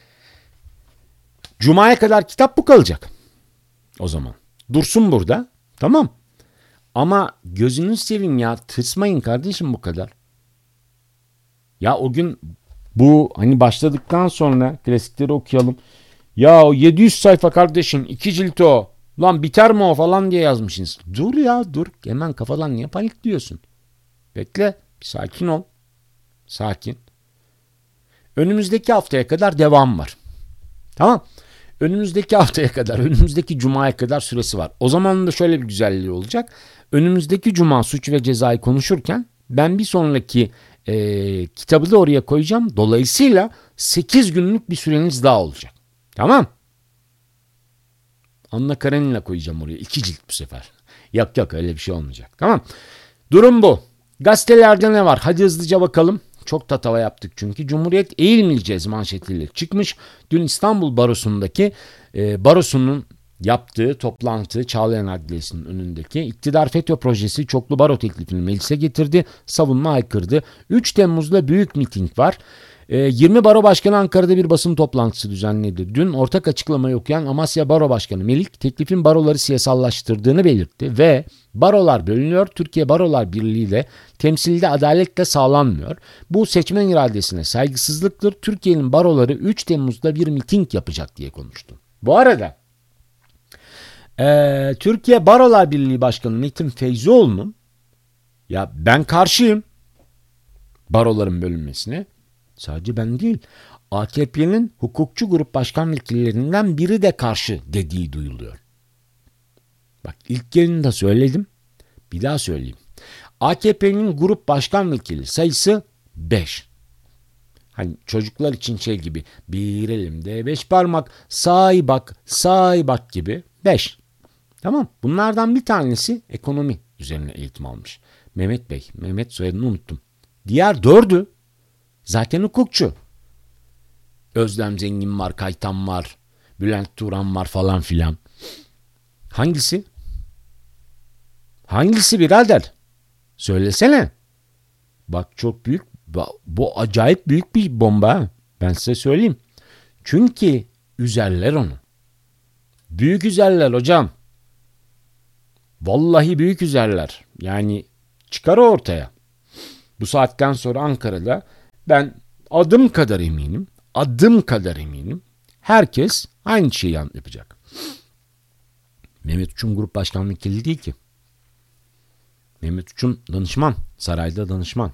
Cuma'ya kadar kitap bu kalacak. O zaman. Dursun burada. Tamam. Ama gözünüz seveyim ya, tırsmayın kardeşim bu kadar. Ya o gün bu hani başladıktan sonra klasikleri okuyalım. Ya o 700 sayfa kardeşim, 2 cilt o. Lan biter mi o falan diye yazmışsınız. Dur ya dur. Hemen kafadan niye panikliyorsun? Bekle. Bir sakin ol. Sakin. Önümüzdeki haftaya kadar devam var. Tamam. Önümüzdeki haftaya kadar, önümüzdeki Cuma'ya kadar süresi var. O zaman da şöyle bir güzelliği olacak. Önümüzdeki Cuma Suç ve Ceza'yı konuşurken ben bir sonraki kitabı da oraya koyacağım. Dolayısıyla 8 günlük bir süreniz daha olacak. Tamam. Anna Karenina koyacağım oraya. 2 cilt bu sefer. Yok öyle bir şey olmayacak. Tamam. Durum bu. Gazetelerde ne var? Hadi hızlıca bakalım. Çok tatava yaptık çünkü. Cumhuriyet eğilmeyeceğiz manşetiyle çıkmış. Dün İstanbul Barosu'ndaki Barosu'nun yaptığı toplantı, Çağlayan Adliyesi'nin önündeki iktidar FETÖ projesi çoklu baro teklifini meclise getirdi. Savunma aykırdı. 3 Temmuz'da büyük miting var. 20 Baro Başkanı Ankara'da bir basın toplantısı düzenledi. Dün ortak açıklamayı okuyan Amasya Baro Başkanı Melik, teklifin baroları siyasallaştırdığını belirtti ve barolar bölünüyor, Türkiye Barolar Birliği de temsilde adaletle sağlanmıyor. Bu seçmen iradesine saygısızlıktır. Türkiye'nin baroları 3 Temmuz'da bir miting yapacak diye konuştu. Bu arada Türkiye Barolar Birliği Başkanı Metin Feyzioğlu'nun, ya ben karşıyım baroların bölünmesine. Sadece ben değil, AKP'nin hukukçu grup başkan vekillerinden biri de karşı dediği duyuluyor. Bak ilk yayında söyledim, bir daha söyleyeyim. AKP'nin grup başkan vekili sayısı 5. Hani çocuklar için şey gibi, bir elimde 5 parmak, say bak gibi 5. Tamam, bunlardan bir tanesi ekonomi üzerine eğitim almış. Mehmet Bey, Mehmet soyadını unuttum. Diğer 4'ü zaten hukukçu. Özlem Zengin var, Kaytan var, Bülent Turan var falan filan. Hangisi? Hangisi birader? Söylesene. Bak çok büyük, bu acayip büyük bir bomba. Ben size söyleyeyim. Çünkü üzerler onu. Büyük üzerler hocam. Vallahi büyük üzerler. Yani çıkar ortaya. Bu saatten sonra Ankara'da ben adım kadar eminim. Herkes aynı şeyi yapacak. Mehmet Uçum Grup Başkan Vekili değil ki. Mehmet Uçum danışman. Sarayda danışman.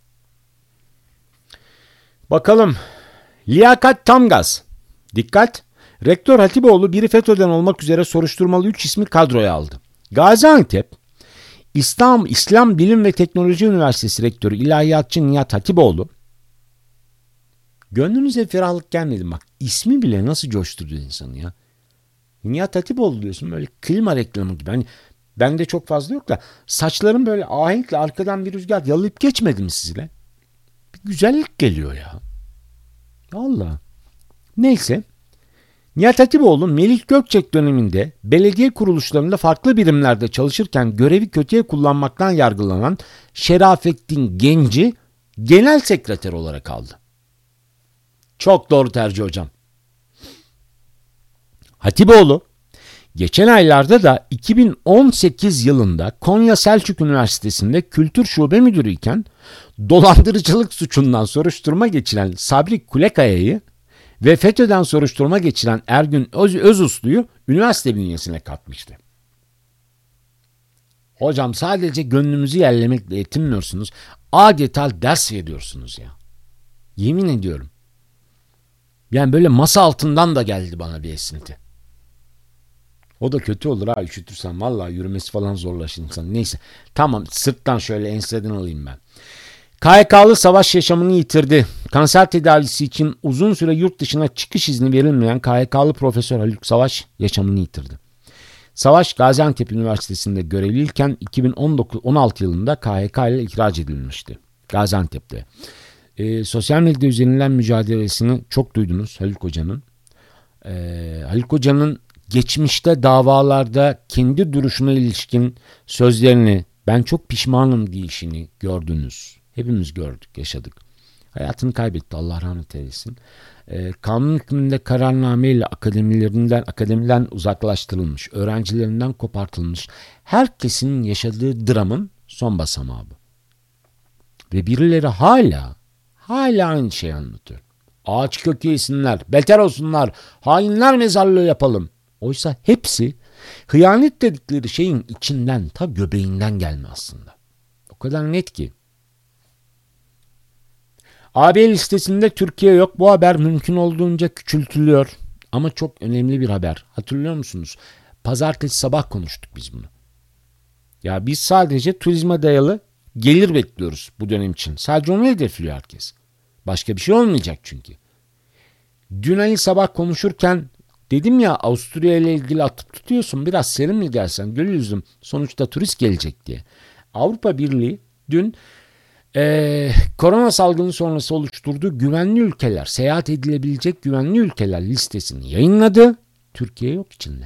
Bakalım. Liyakat Tamgaz. Dikkat. Rektör Hatipoğlu biri FETÖ'den olmak üzere soruşturmalı 3 ismi kadroya aldı. Gaziantep İslam Bilim ve Teknoloji Üniversitesi Rektörü İlahiyatçı Nihat Hatipoğlu. Gönlünüze ferahlık gelmedi bak. İsmi bile nasıl coşturdu insanı ya. Nihat Hatipoğlu diyorsun, böyle klima reklamı gibi. Hani bende çok fazla yok da saçlarım böyle ahenkle arkadan bir rüzgar yalayıp geçmedi mi sizle? Bir güzellik geliyor ya. Allah. Neyse. Nihat Hatipoğlu Melih Gökçek döneminde belediye kuruluşlarında farklı birimlerde çalışırken görevi kötüye kullanmaktan yargılanan Şerafettin Genci genel sekreter olarak aldı. Çok doğru tercih hocam. Hatipoğlu Geçen aylarda da 2018 yılında Konya Selçuk Üniversitesi'nde kültür şube müdürüyken dolandırıcılık suçundan soruşturma geçiren Sabri Kulekaya'yı ve FETÖ'den soruşturma geçiren Ergün Özuslu'yu üniversite bünyesine katmıştı. Hocam sadece gönlümüzü yerlemekle yetinmiyorsunuz. Adeta ders veriyorsunuz ya. Yemin ediyorum. Yani böyle masa altından da geldi bana bir esinti. O da kötü olur ha, üşütürsen. Vallahi yürümesi falan zorlaşır insan. Neyse. Tamam, sırttan şöyle enseden alayım ben. KHK'lı Savaş yaşamını yitirdi. Kanser tedavisi için uzun süre yurt dışına çıkış izni verilmeyen KHK'lı Profesör Haluk Savaş yaşamını yitirdi. Savaş Gaziantep Üniversitesi'nde görevliyken 2016 yılında KHK ile ihraç edilmişti. Gaziantep'te. Sosyal medya üzerinden mücadelesini çok duydunuz Haluk Hoca'nın. Haluk Hoca'nın geçmişte davalarda kendi duruşuna ilişkin sözlerini, ben çok pişmanım diyişini gördünüz. Hepimiz gördük, yaşadık. Hayatını kaybetti, Allah rahmet eylesin. Kanun hükmünde kararnameyle akademiden uzaklaştırılmış, öğrencilerinden kopartılmış, herkesin yaşadığı dramın son basamağı bu. Ve birileri hala aynı şeyi anlatıyor. Ağaç kökü yesinler, beter olsunlar, hainler mezarlığı yapalım. Oysa hepsi hıyanet dedikleri şeyin içinden, ta göbeğinden gelme aslında. O kadar net ki. AB listesinde Türkiye yok. Bu haber mümkün olduğunca küçültülüyor. Ama çok önemli bir haber. Hatırlıyor musunuz? Pazartesi sabah konuştuk biz bunu. Ya biz sadece turizme dayalı gelir bekliyoruz bu dönem için. Sadece onu hedefliyor herkes. Başka bir şey olmayacak çünkü. Dün Ali sabah konuşurken dedim ya, Avusturya ile ilgili atıp tutuyorsun. Biraz serinli gelsen gül yüzüm. Sonuçta turist gelecek diye. Avrupa Birliği dün korona salgını sonrası oluşturduğu güvenli ülkeler, seyahat edilebilecek güvenli ülkeler listesini yayınladı. Türkiye yok içinde.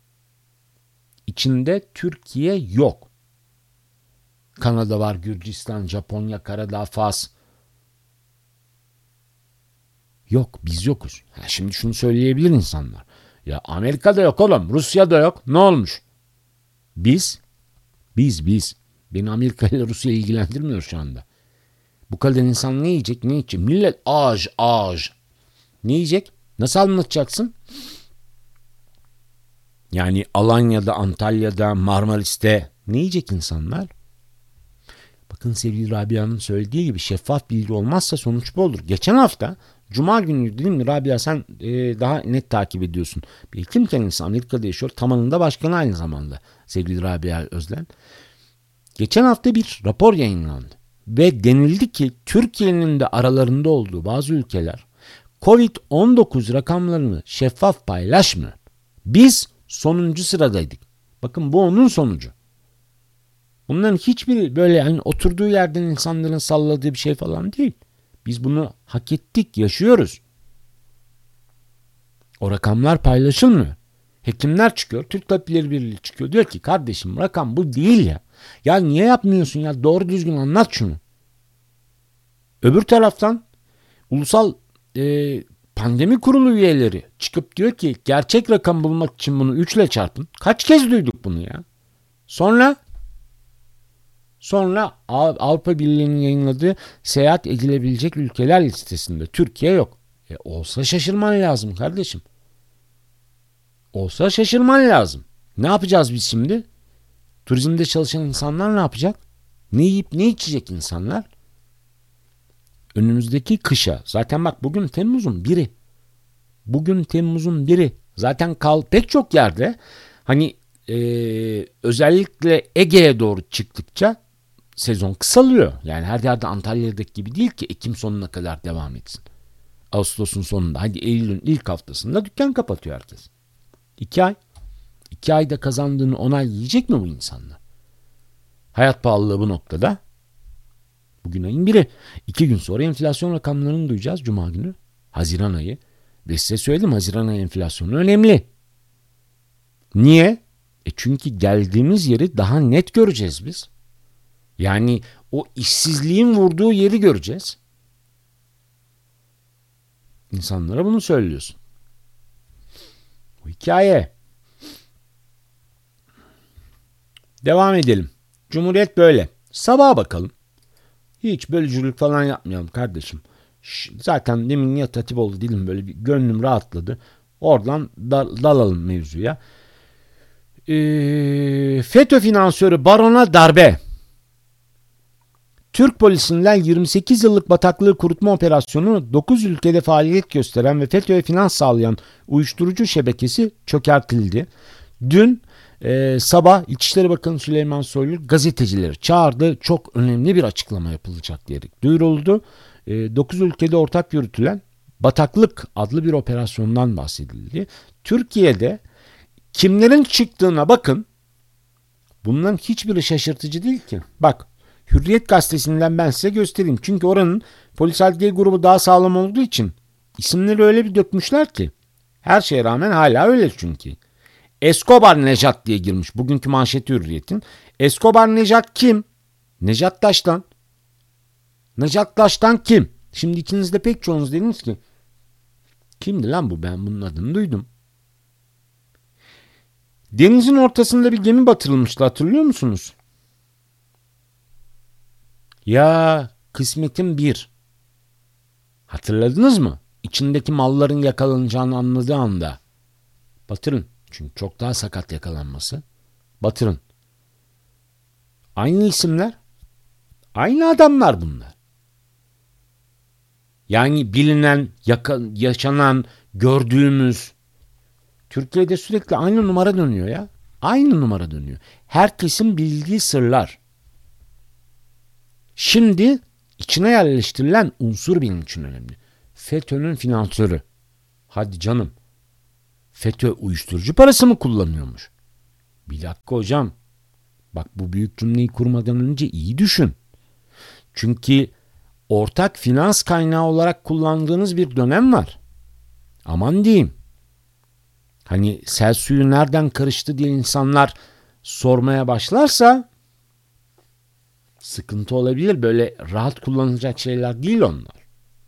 İçinde Türkiye yok. Kanada var, Gürcistan, Japonya, Karadağ, Fas. Yok, biz yokuz. Şimdi şunu söyleyebilir insanlar. Ya Amerika'da yok oğlum, Rusya'da yok. Ne olmuş? Biz. Beni Amerika ile Rusya ilgilendirmiyor şu anda. Bu kadar insan ne yiyecek, ne içecek? Millet ağaç. Ne yiyecek? Nasıl anlatacaksın? Yani Alanya'da, Antalya'da, Marmaris'te ne yiyecek insanlar? Bakın sevgili Rabia'nın söylediği gibi şeffaf bilgi olmazsa sonuç bu olur. Geçen hafta Cuma günü dedim mi Rabia, sen daha net takip ediyorsun. Bir hekim kendisi Amerika'da yaşıyor. Tamanında başkanı aynı zamanda sevgili Rabia Özlen. Geçen hafta bir rapor yayınlandı. Ve denildi ki Türkiye'nin de aralarında olduğu bazı ülkeler Covid-19 rakamlarını şeffaf paylaşmıyor. Biz sonuncu sıradaydık. Bakın bu onun sonucu. Bunların hiçbiri böyle hani oturduğu yerden insanların salladığı bir şey falan değil. Biz bunu hak ettik, yaşıyoruz. O rakamlar paylaşılmıyor. Hekimler çıkıyor, Türk Tabipleri Birliği çıkıyor. Diyor ki kardeşim rakam bu değil ya. Ya niye yapmıyorsun ya? Doğru düzgün anlat şunu. Öbür taraftan ulusal pandemi kurulu üyeleri çıkıp diyor ki gerçek rakam bulmak için bunu 3 ile çarpın. Kaç kez duyduk bunu ya? Sonra Avrupa Birliği'nin yayınladığı seyahat edilebilecek ülkeler listesinde Türkiye yok. Olsa şaşırman lazım kardeşim. Olsa şaşırman lazım. Ne yapacağız biz şimdi? Turizmde çalışan insanlar ne yapacak? Ne yiyip ne içecek insanlar? Önümüzdeki kışa, zaten bak bugün Temmuz'un 1'i. Zaten pek çok yerde hani özellikle Ege'ye doğru çıktıkça sezon kısalıyor. Yani her yerde Antalya'daki gibi değil ki Ekim sonuna kadar devam etsin. Ağustos'un sonunda, hadi Eylül'ün ilk haftasında dükkan kapatıyor herkes. 2 ay. 2 ayda kazandığını 10 ay yiyecek mi bu insanlar? Hayat pahalılığı bu noktada. Bugün ayın 1'i. 2 gün sonra enflasyon rakamlarını duyacağız Cuma günü. Haziran ayı. Ve size söyledim, Haziran ayı enflasyonu önemli. Niye? Çünkü geldiğimiz yeri daha net göreceğiz biz. Yani o işsizliğin vurduğu yeri göreceğiz. İnsanlara bunu söylüyorsun. Bu hikaye. Devam edelim. Cumhuriyet böyle. Sabaha bakalım. Hiç bölücülük falan yapmayalım kardeşim. Zaten demin Nihat Hatipoğlu dilim böyle bir gönlüm rahatladı. Oradan dalalım mevzuya. FETÖ finansörü barona darbe. Türk polisinden 28 yıllık bataklığı kurutma operasyonu 9 ülkede faaliyet gösteren ve FETÖ'ye finans sağlayan uyuşturucu şebekesi çökertildi. Dün sabah İçişleri Bakanı Süleyman Soylu gazetecileri çağırdı. Çok önemli bir açıklama yapılacak diyerek duyuruldu. 9 ülkede ortak yürütülen Bataklık adlı bir operasyondan bahsedildi. Türkiye'de kimlerin çıktığına bakın. Bunların hiçbiri şaşırtıcı değil ki. Bak, Hürriyet gazetesinden ben size göstereyim. Çünkü oranın polis adliye grubu daha sağlam olduğu için isimleri öyle bir dökmüşler ki. Her şeye rağmen hala öyle çünkü. Escobar Nejat diye girmiş. Bugünkü manşeti Hürriyet'in. Escobar Nejat kim? Nejat Taş'tan. Nejat Taş'tan kim? Şimdi ikiniz de pek çoğunuz dediniz ki kimdi lan bu, ben bunun adını duydum. Denizin ortasında bir gemi batırılmıştı, hatırlıyor musunuz? Ya kısmetim bir. Hatırladınız mı? İçindeki malların yakalanacağını anladığı anda. Batırın. Çünkü çok daha sakat yakalanması. Batırın. Aynı isimler. Aynı adamlar bunlar. Yani bilinen, yaşanan, gördüğümüz. Türkiye'de sürekli aynı numara dönüyor ya. Aynı numara dönüyor. Herkesin bildiği sırlar. Şimdi içine yerleştirilen unsur benim için önemli. FETÖ'nün finansörü. Hadi canım. FETÖ uyuşturucu parası mı kullanıyormuş? Bir dakika hocam. Bak, bu büyük cümleyi kurmadan önce iyi düşün. Çünkü ortak finans kaynağı olarak kullandığınız bir dönem var. Aman diyeyim. Hani sel suyu nereden karıştı diye insanlar sormaya başlarsa sıkıntı olabilir. Böyle rahat kullanılacak şeyler değil onlar.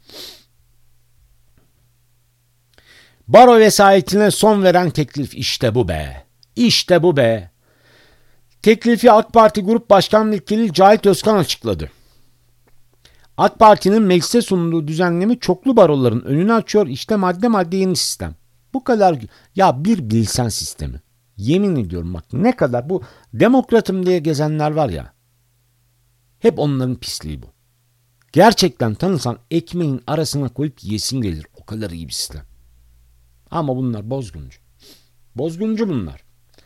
Baro vesayetine son veren teklif, işte bu be. İşte bu be. Teklifi AK Parti Grup Başkan Vekili Cahit Özkan açıkladı. AK Parti'nin meclise sunduğu düzenleme çoklu baroların önünü açıyor. İşte madde madde yeni sistem. Bu kadar ya, bir bilsen sistemi. Yemin ediyorum bak, ne kadar bu demokratım diye gezenler var ya. Hep onların pisliği bu. Gerçekten tanısan ekmeğin arasına koyup yesin gelir. O kadar iyi bir sistem. Ama bunlar bozguncu. Bozguncu bunlar.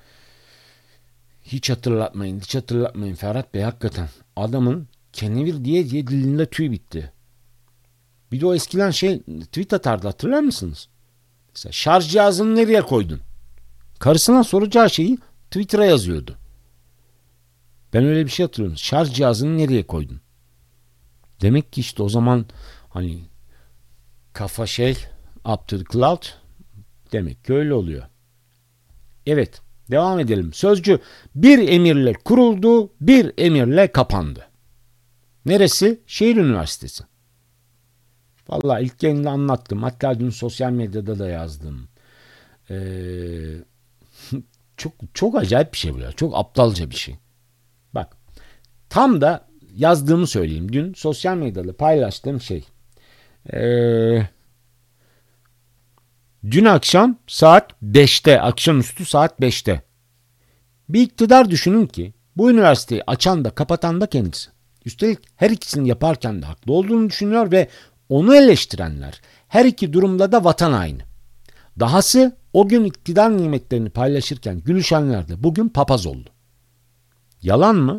Hiç hatırlatmayın Ferhat Bey, hakikaten. Adamın kenevir diye dilinde tüy bitti. Bir de o eskiden tweet atardı, hatırlar mısınız? Mesela şarj cihazını nereye koydun? Karısına soracağı şeyi Twitter'a yazıyordu. Ben öyle bir şey hatırlıyorum. Şarj cihazını nereye koydun? Demek ki işte o zaman hani kafa up to the cloud, demek ki öyle oluyor. Evet, devam edelim. Sözcü bir emirle kuruldu, bir emirle kapandı. Neresi? Şehir Üniversitesi. Vallahi ilk yayında anlattım. Hatta dün sosyal medyada da yazdım. Çok acayip bir şey bu ya. Çok aptalca bir şey. Bak, tam da yazdığımı söyleyeyim. Dün sosyal medyada paylaştığım şey. Dün akşam saat 5'te, akşamüstü saat 5'te. Bir iktidar düşünün ki bu üniversiteyi açan da kapatan da kendisi. Üstelik her ikisini yaparken de haklı olduğunu düşünüyor ve onu eleştirenler her iki durumda da vatan haini. Dahası o gün iktidar nimetlerini paylaşırken gülüşenler de bugün papaz oldu. Yalan mı?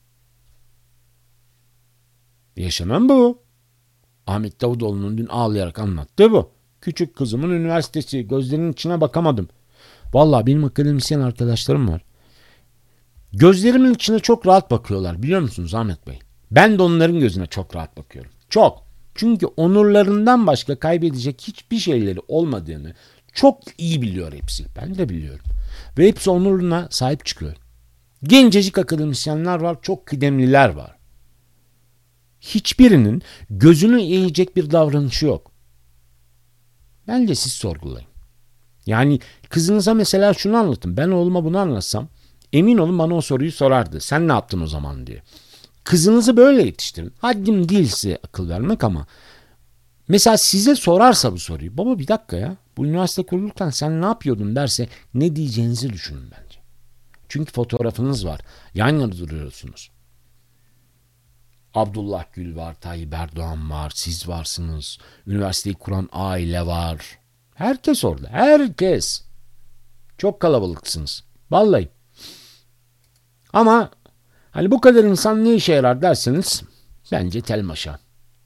Yaşanan bu. Ahmet Davutoğlu'nun dün ağlayarak anlattığı bu. Küçük kızımın üniversitesi, gözlerinin içine bakamadım. Vallahi benim akademisyen arkadaşlarım var. Gözlerimin içine çok rahat bakıyorlar, biliyor musunuz Ahmet Bey? Ben de onların gözüne çok rahat bakıyorum. Çok. Çünkü onurlarından başka kaybedecek hiçbir şeyleri olmadığını çok iyi biliyor hepsi. Ben de biliyorum. Ve hepsi onuruna sahip çıkıyor. Gencecik akademisyenler var, çok kıdemliler var. Hiçbirinin gözünü eğecek bir davranışı yok. Bence siz sorgulayın. Yani kızınıza mesela şunu anlatın. Ben oğluma bunu anlatsam Emin olun bana o soruyu sorardı. Sen ne yaptın o zaman diye. Kızınızı böyle yetiştirin. Haddim değil size akıl vermek ama mesela size sorarsa bu soruyu. Baba bir dakika ya. Bu üniversite kurulurken sen ne yapıyordun derse ne diyeceğinizi düşünün bence. Çünkü fotoğrafınız var. Yan yana duruyorsunuz. Abdullah Gül var, Tayyip Erdoğan var, siz varsınız. Üniversiteyi kuran aile var. Herkes orada. Herkes. Çok kalabalıksınız. Vallahi. Ama hani bu kadar insan ne işe yarar derseniz bence tel maşa.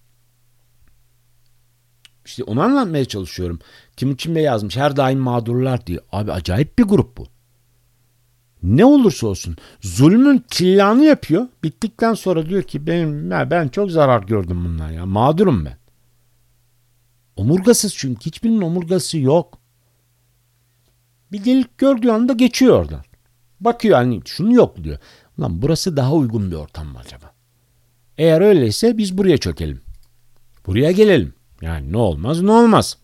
İşte onu anlatmaya çalışıyorum. Timuçin Bey yazmış her daim mağdurlar diye. Abi acayip bir grup bu. Ne olursa olsun zulmün tillanı yapıyor. Bittikten sonra diyor ki ben çok zarar gördüm bundan ya. Mağdurum ben. Omurgasız çünkü hiçbirinin omurgası yok. Bir delik gördüğü anda geçiyor oradan. Bakıyor hani şunu yok diyor. Ulan burası daha uygun bir ortam mı acaba? Eğer öyleyse biz buraya çökelim. Buraya gelelim. Yani ne olmaz ne olmaz.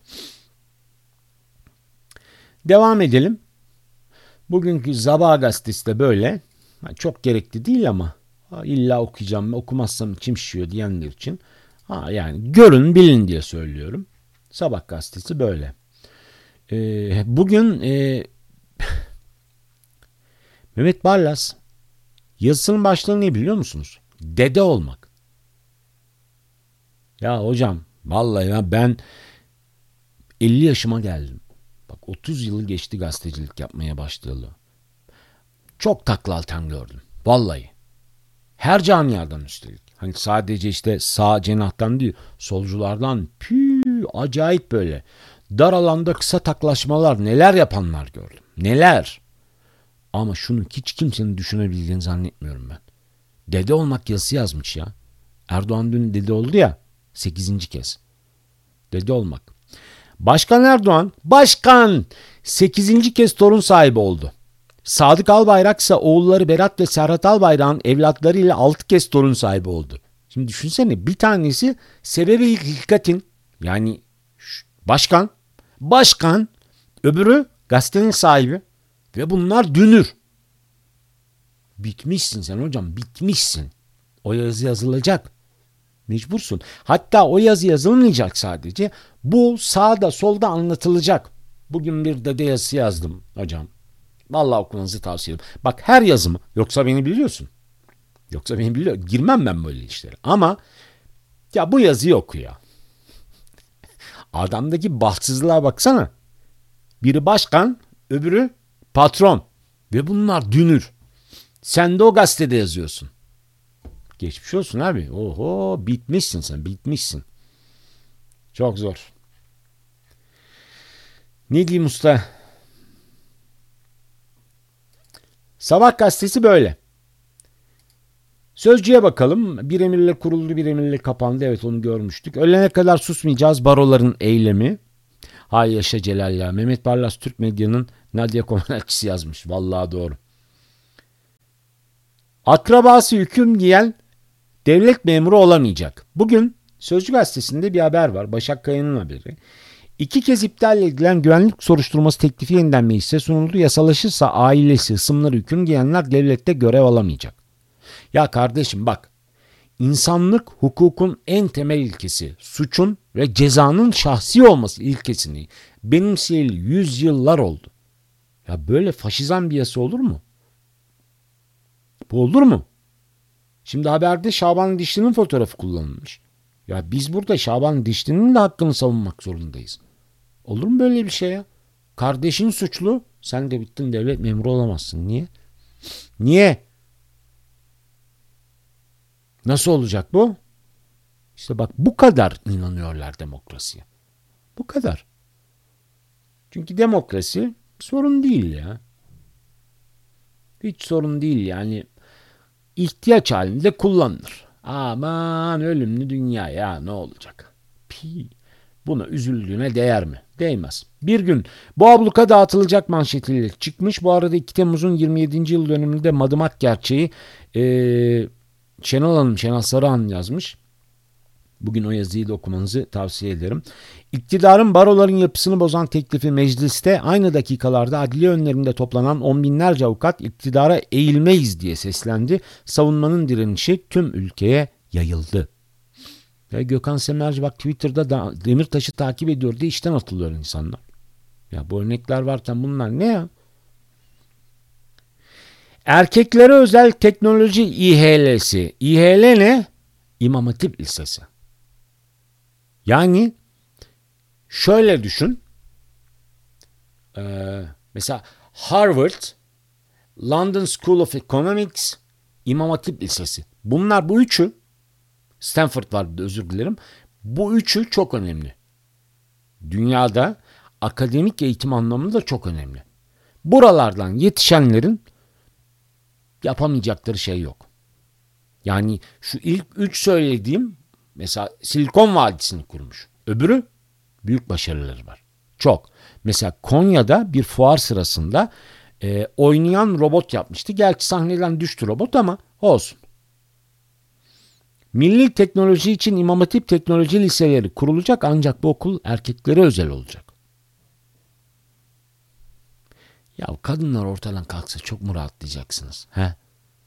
Devam edelim. Bugünkü Sabah gazetesi de böyle. Çok gerekli değil ama illa okuyacağım okumazsam içim şişiyor diyenler için. Yani görün bilin diye söylüyorum. Sabah gazetesi böyle. Bugün Mehmet Barlas yazısının başlığı ne biliyor musunuz? Dede olmak. Ya hocam vallahi ya ben 50 yaşıma geldim. Bak 30 yılı geçti gazetecilik yapmaya başlayalı. Çok takla atan gördüm. Vallahi. Her camiadan üstelik. Hani sadece işte sağ cenahtan değil, solculardan acayip böyle. Dar alanda kısa taklaşmalar neler yapanlar gördüm. Neler. Ama şunu hiç kimsenin düşünebildiğini zannetmiyorum ben. Dede olmak yazısı yazmış ya. Erdoğan dün dede oldu ya 8. kez. Dede olmak. Başkan Erdoğan, başkan 8. kez torun sahibi oldu. Sadık Albayrak ise oğulları Berat ve Serhat Albayrak'ın evlatlarıyla 6 kez torun sahibi oldu. Şimdi düşünsene bir tanesi sebebi hilkatin yani başkan öbürü gazetenin sahibi ve bunlar dünür. Bitmişsin sen hocam bitmişsin. O yazı yazılacak. Mecbursun. Hatta o yazı yazılmayacak sadece. Bu sağda solda anlatılacak. Bugün bir dede yazısı yazdım hocam. Vallahi okumanızı tavsiye ederim. Bak her yazımı yoksa beni biliyorsun. Girmem ben böyle işlere. Ama ya bu yazıyı oku ya. Adamdaki bahtsızlığa baksana. Biri başkan, öbürü patron. Ve bunlar dünür. Sen de o gazetede yazıyorsun. Geçmiş olsun abi. Oho bitmişsin sen bitmişsin. Çok zor. Ne diyeyim usta? Sabah gazetesi böyle. Sözcüye bakalım. Bir emirle kuruldu, bir emirle kapandı. Evet onu görmüştük. Ölene kadar susmayacağız. Baroların eylemi. Hay yaşa Celal ya. Mehmet Barlas Türk medyanın Nadia Comaneci'si yazmış. Vallahi doğru. Akrabası hüküm giyen devlet memuru olamayacak. Bugün Sözcü gazetesinde bir haber var. Başak Kaya'nın haberi. 2 kez iptal edilen güvenlik soruşturması teklifi yeniden meclise sunuldu. Yasalaşırsa ailesi, hısımları hüküm giyenler devlette görev alamayacak. Ya kardeşim bak. İnsanlık hukukun en temel ilkesi, suçun ve cezanın şahsi olması ilkesini benimseyeli yüzyıllar oldu. Ya böyle faşizan bir yasa olur mu? Bu olur mu? Şimdi haberde Şaban Dişli'nin fotoğrafı kullanılmış. Ya biz burada Şaban Dişli'nin de hakkını savunmak zorundayız. Olur mu böyle bir şey ya? Kardeşin suçlu, sen de bittin devlet memuru olamazsın. Niye? Niye? Nasıl olacak bu? İşte bak bu kadar inanıyorlar demokrasiye. Bu kadar. Çünkü demokrasi sorun değil ya. Hiç sorun değil yani. İhtiyaç halinde kullanılır. Aman ölümlü dünya ya ne olacak? Buna üzüldüğüne değer mi? Değmez. Bir gün bu abluka dağıtılacak manşetiyle çıkmış. Bu arada 2 Temmuz'un 27. yıl dönümünde Madımak gerçeği Şenol Hanım, Şenol Sarıhan yazmış. Bugün o yazıyı da okumanızı tavsiye ederim. İktidarın baroların yapısını bozan teklifi mecliste aynı dakikalarda adliye önlerinde toplanan on binlerce avukat iktidara eğilmeyiz diye seslendi. Savunmanın direnişi tüm ülkeye yayıldı. Ve Gökhan Semerci bak Twitter'da Demirtaş'ı takip ediyor diye işten atılıyor insanlar. Ya bu örnekler varken bunlar ne ya? Erkeklere özel teknoloji İHL'si. İHL ne? İmam Hatip Lisesi. Yani şöyle düşün. Mesela Harvard, London School of Economics, İmam Hatip Lisesi. Bu üçü, Stanford var özür dilerim. Bu üçü çok önemli. Dünyada akademik eğitim anlamında çok önemli. Buralardan yetişenlerin yapamayacakları şey yok. Yani şu ilk üç söylediğim mesela Silikon Vadisi'ni kurmuş. Öbürü büyük başarıları var. Çok. Mesela Konya'da bir fuar sırasında oynayan robot yapmıştı. Gerçi sahneden düştü robot ama olsun. Milli teknoloji için İmam Hatip Teknoloji Liseleri kurulacak ancak bu okul erkeklere özel olacak. Ya kadınlar ortadan kalksa çok mu rahatlayacaksınız? He?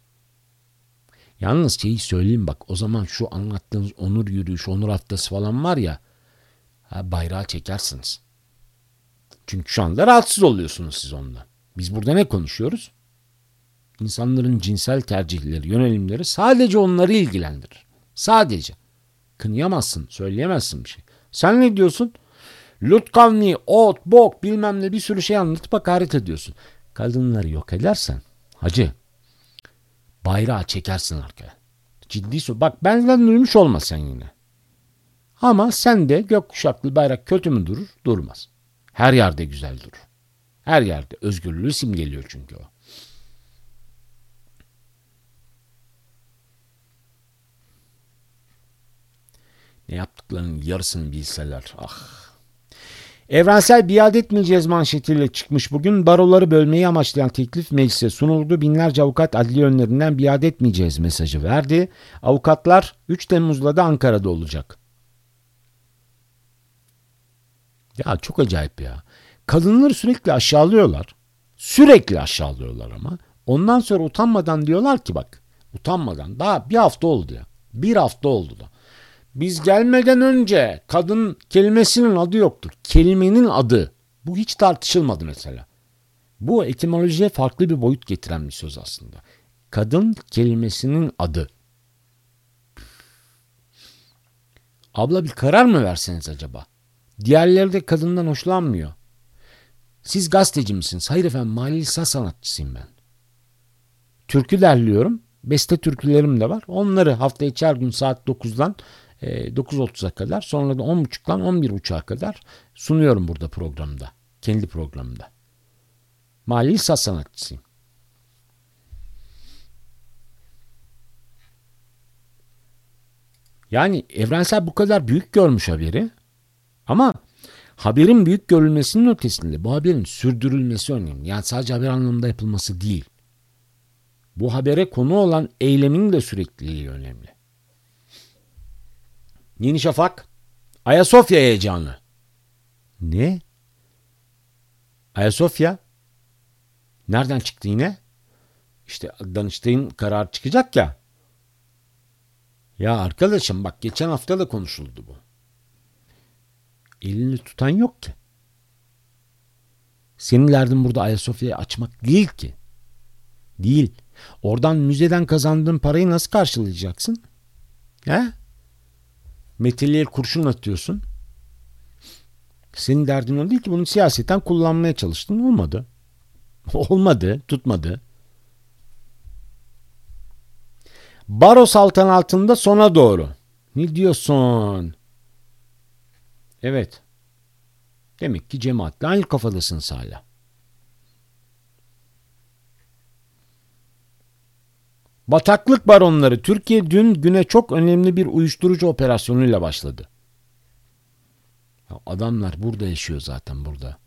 Yalnız şeyi söyleyeyim bak o zaman şu anlattığınız onur yürüyüşü, onur haftası falan var ya bayrağı çekersiniz. Çünkü şu anda rahatsız oluyorsunuz siz ondan. Biz burada ne konuşuyoruz? İnsanların cinsel tercihleri, yönelimleri sadece onları ilgilendirir. Sadece. Kınıyamazsın, söyleyemezsin bir şey. Sen ne diyorsun? Lutkavni, ot, bok bilmem ne bir sürü şey anlatıp hakaret ediyorsun. Kadınları yok edersen hacı bayrağı çekersin arkaya. Ciddi söylüyorum. Bak benden duymuş olma sen yine. Ama sen de gökkuşaklı bayrak kötü mü durur? Durmaz. Her yerde güzel durur. Her yerde özgürlüğü simgeliyor çünkü o. Ne yaptıklarının yarısını bilseler. Ah. Evrensel biat etmeyeceğiz manşetiyle çıkmış bugün. Baroları bölmeyi amaçlayan teklif meclise sunuldu. Binlerce avukat adliye önlerinden biat etmeyeceğiz mesajı verdi. Avukatlar 3 Temmuz'da da Ankara'da olacak. Ya çok acayip ya. Kadınları sürekli aşağılıyorlar. Sürekli aşağılıyorlar ama. Ondan sonra utanmadan diyorlar ki bak. Utanmadan. Daha bir hafta oldu ya. Bir hafta oldu da. Biz gelmeden önce kadın kelimesinin adı yoktur. Kelimenin adı. Bu hiç tartışılmadı mesela. Bu etimolojiye farklı bir boyut getiren bir söz aslında. Kadın kelimesinin adı. Abla bir karar mı verseniz acaba? Diğerleri de kadından hoşlanmıyor. Siz gazeteci misiniz? Hayır efendim mali lisans sanatçısıyım ben. Türkü derliyorum. Beste türkülerim de var. Onları hafta içi her gün saat 9'dan 9.30'a kadar sonra da 10.30'dan 11.30'a kadar sunuyorum burada programda. Kendi programımda. Mali lisans sanatçısıyım. Yani Evrensel bu kadar büyük görmüş haberi ama haberin büyük görülmesinin ötesinde bu haberin sürdürülmesi önemli. Yani sadece haber anlamında yapılması değil. Bu habere konu olan eylemin de sürekliliği önemli. Yeni Şafak, Ayasofya heyecanı. Ne? Ayasofya? Nereden çıktı yine? İşte Danıştay'ın kararı çıkacak ya. Ya arkadaşım bak geçen hafta da konuşuldu bu. Elini tutan yok ki. Senin derdin burada Ayasofya'yı açmak değil ki. Değil. Oradan müzeden kazandığın parayı nasıl karşılayacaksın? He? Meteliğe kurşun atıyorsun. Senin derdin o değil ki bunu siyaseten kullanmaya çalıştın. Olmadı. Olmadı. Tutmadı. Baro saltanatında sona doğru. Ne diyorsun? Evet. Demek ki cemaatle aynı kafadasınız hala. Bataklık baronları Türkiye dün güne çok önemli bir uyuşturucu operasyonuyla başladı. Ya adamlar burada yaşıyor zaten burada.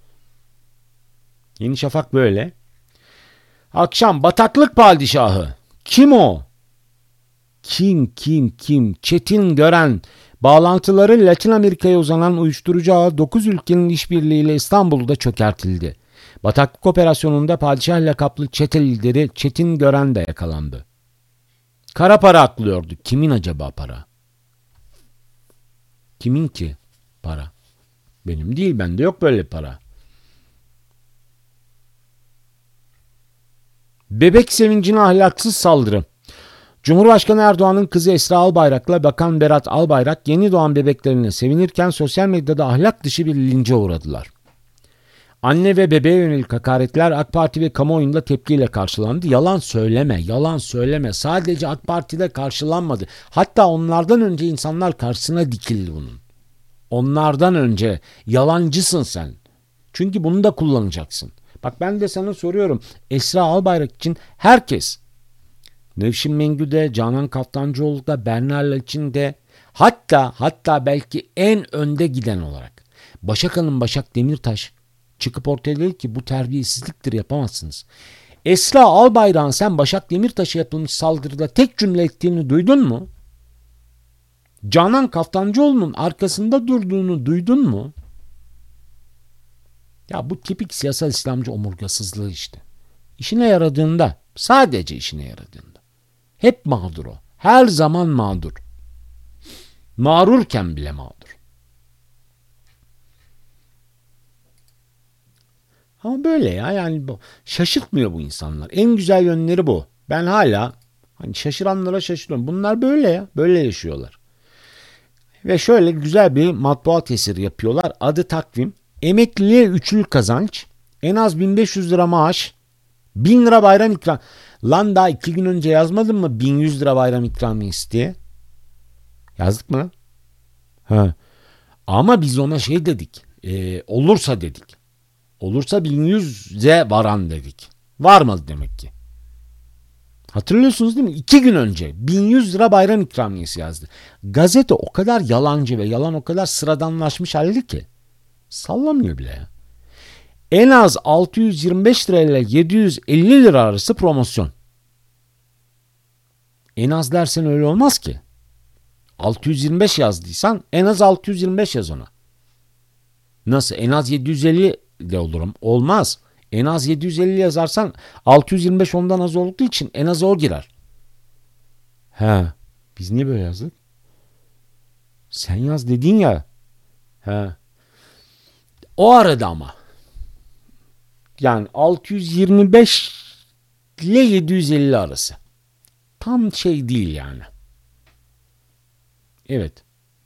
Yeni Şafak böyle. Akşam bataklık padişahı. Kim o? Kim? Çetin Gören Bağlantıları Latin Amerika'ya uzanan uyuşturucu ağı 9 ülkenin işbirliğiyle İstanbul'da çökertildi. Bataklık operasyonunda padişah lakaplı çete lideri Çetin Gören de yakalandı. Kara para aklıyordu. Kimin acaba para? Kimin ki para? Benim değil, bende yok böyle para. Bebek sevincine ahlaksız saldırı. Cumhurbaşkanı Erdoğan'ın kızı Esra Albayrak'la Bakan Berat Albayrak yeni doğan bebeklerine sevinirken sosyal medyada ahlak dışı bir lince uğradılar. Anne ve bebeğe yönelik hakaretler AK Parti ve kamuoyunda tepkiyle karşılandı. Yalan söyleme, yalan söyleme. Sadece AK Parti'de karşılanmadı. Hatta onlardan önce insanlar karşısına dikildi bunun. Onlardan önce yalancısın sen. Çünkü bunu da kullanacaksın. Bak ben de sana soruyorum. Esra Albayrak için herkes, Nevşin Mengü'de, Canan Kaftancıoğlu'da, Berna içinde, hatta belki en önde giden olarak Başak Hanım, Başak Demirtaş çıkıp ortaya dedi ki bu terbiyesizliktir, yapamazsınız. Esra Albayrak'ın sen Başak Demirtaş'a yapılmış saldırıda tek cümle ettiğini duydun mu? Canan Kaftancıoğlu'nun arkasında durduğunu duydun mu? Ya bu tipik siyasal İslamcı omurgasızlığı işte. İşine yaradığında, sadece işine yaradığında. Hep mağdur o. Her zaman mağdur. Mağrurken bile mağdur. Ama böyle ya, yani bu şaşırtmıyor bu insanlar. En güzel yönleri bu. Ben hala hani şaşıranlara şaşırıyorum. Bunlar böyle ya. Böyle yaşıyorlar. Ve şöyle güzel bir matbuat eseri yapıyorlar. Adı takvim. Emekliliğe üçlü kazanç. En az 1500 lira maaş. 1000 lira bayram ikram. Lan daha 2 gün önce yazmadın mı 1100 lira bayram ikramı isteye? Yazdık mı? Ha. Ama biz ona şey dedik. Olursa dedik. Olursa 1100'e varan dedik. Varmadı demek ki. Hatırlıyorsunuz değil mi? 2 gün önce 1100 lira bayram ikramiyesi yazdı. Gazete o kadar yalancı ve yalan o kadar sıradanlaşmış halde ki. Sallamıyor bile ya. En az 625 lira ile 750 lira arası promosyon. En az dersen öyle olmaz ki. 625 yazdıysan en az 625 yaz ona. Nasıl? En az 750 de olurum. Olmaz. En az 750 yazarsan 625 ondan az olduğu için en az o girer. He. Biz niye böyle yazdık? Sen yaz dedin ya. He. O arada ama. Yani 625 ile 750 arası. Tam şey değil yani. Evet.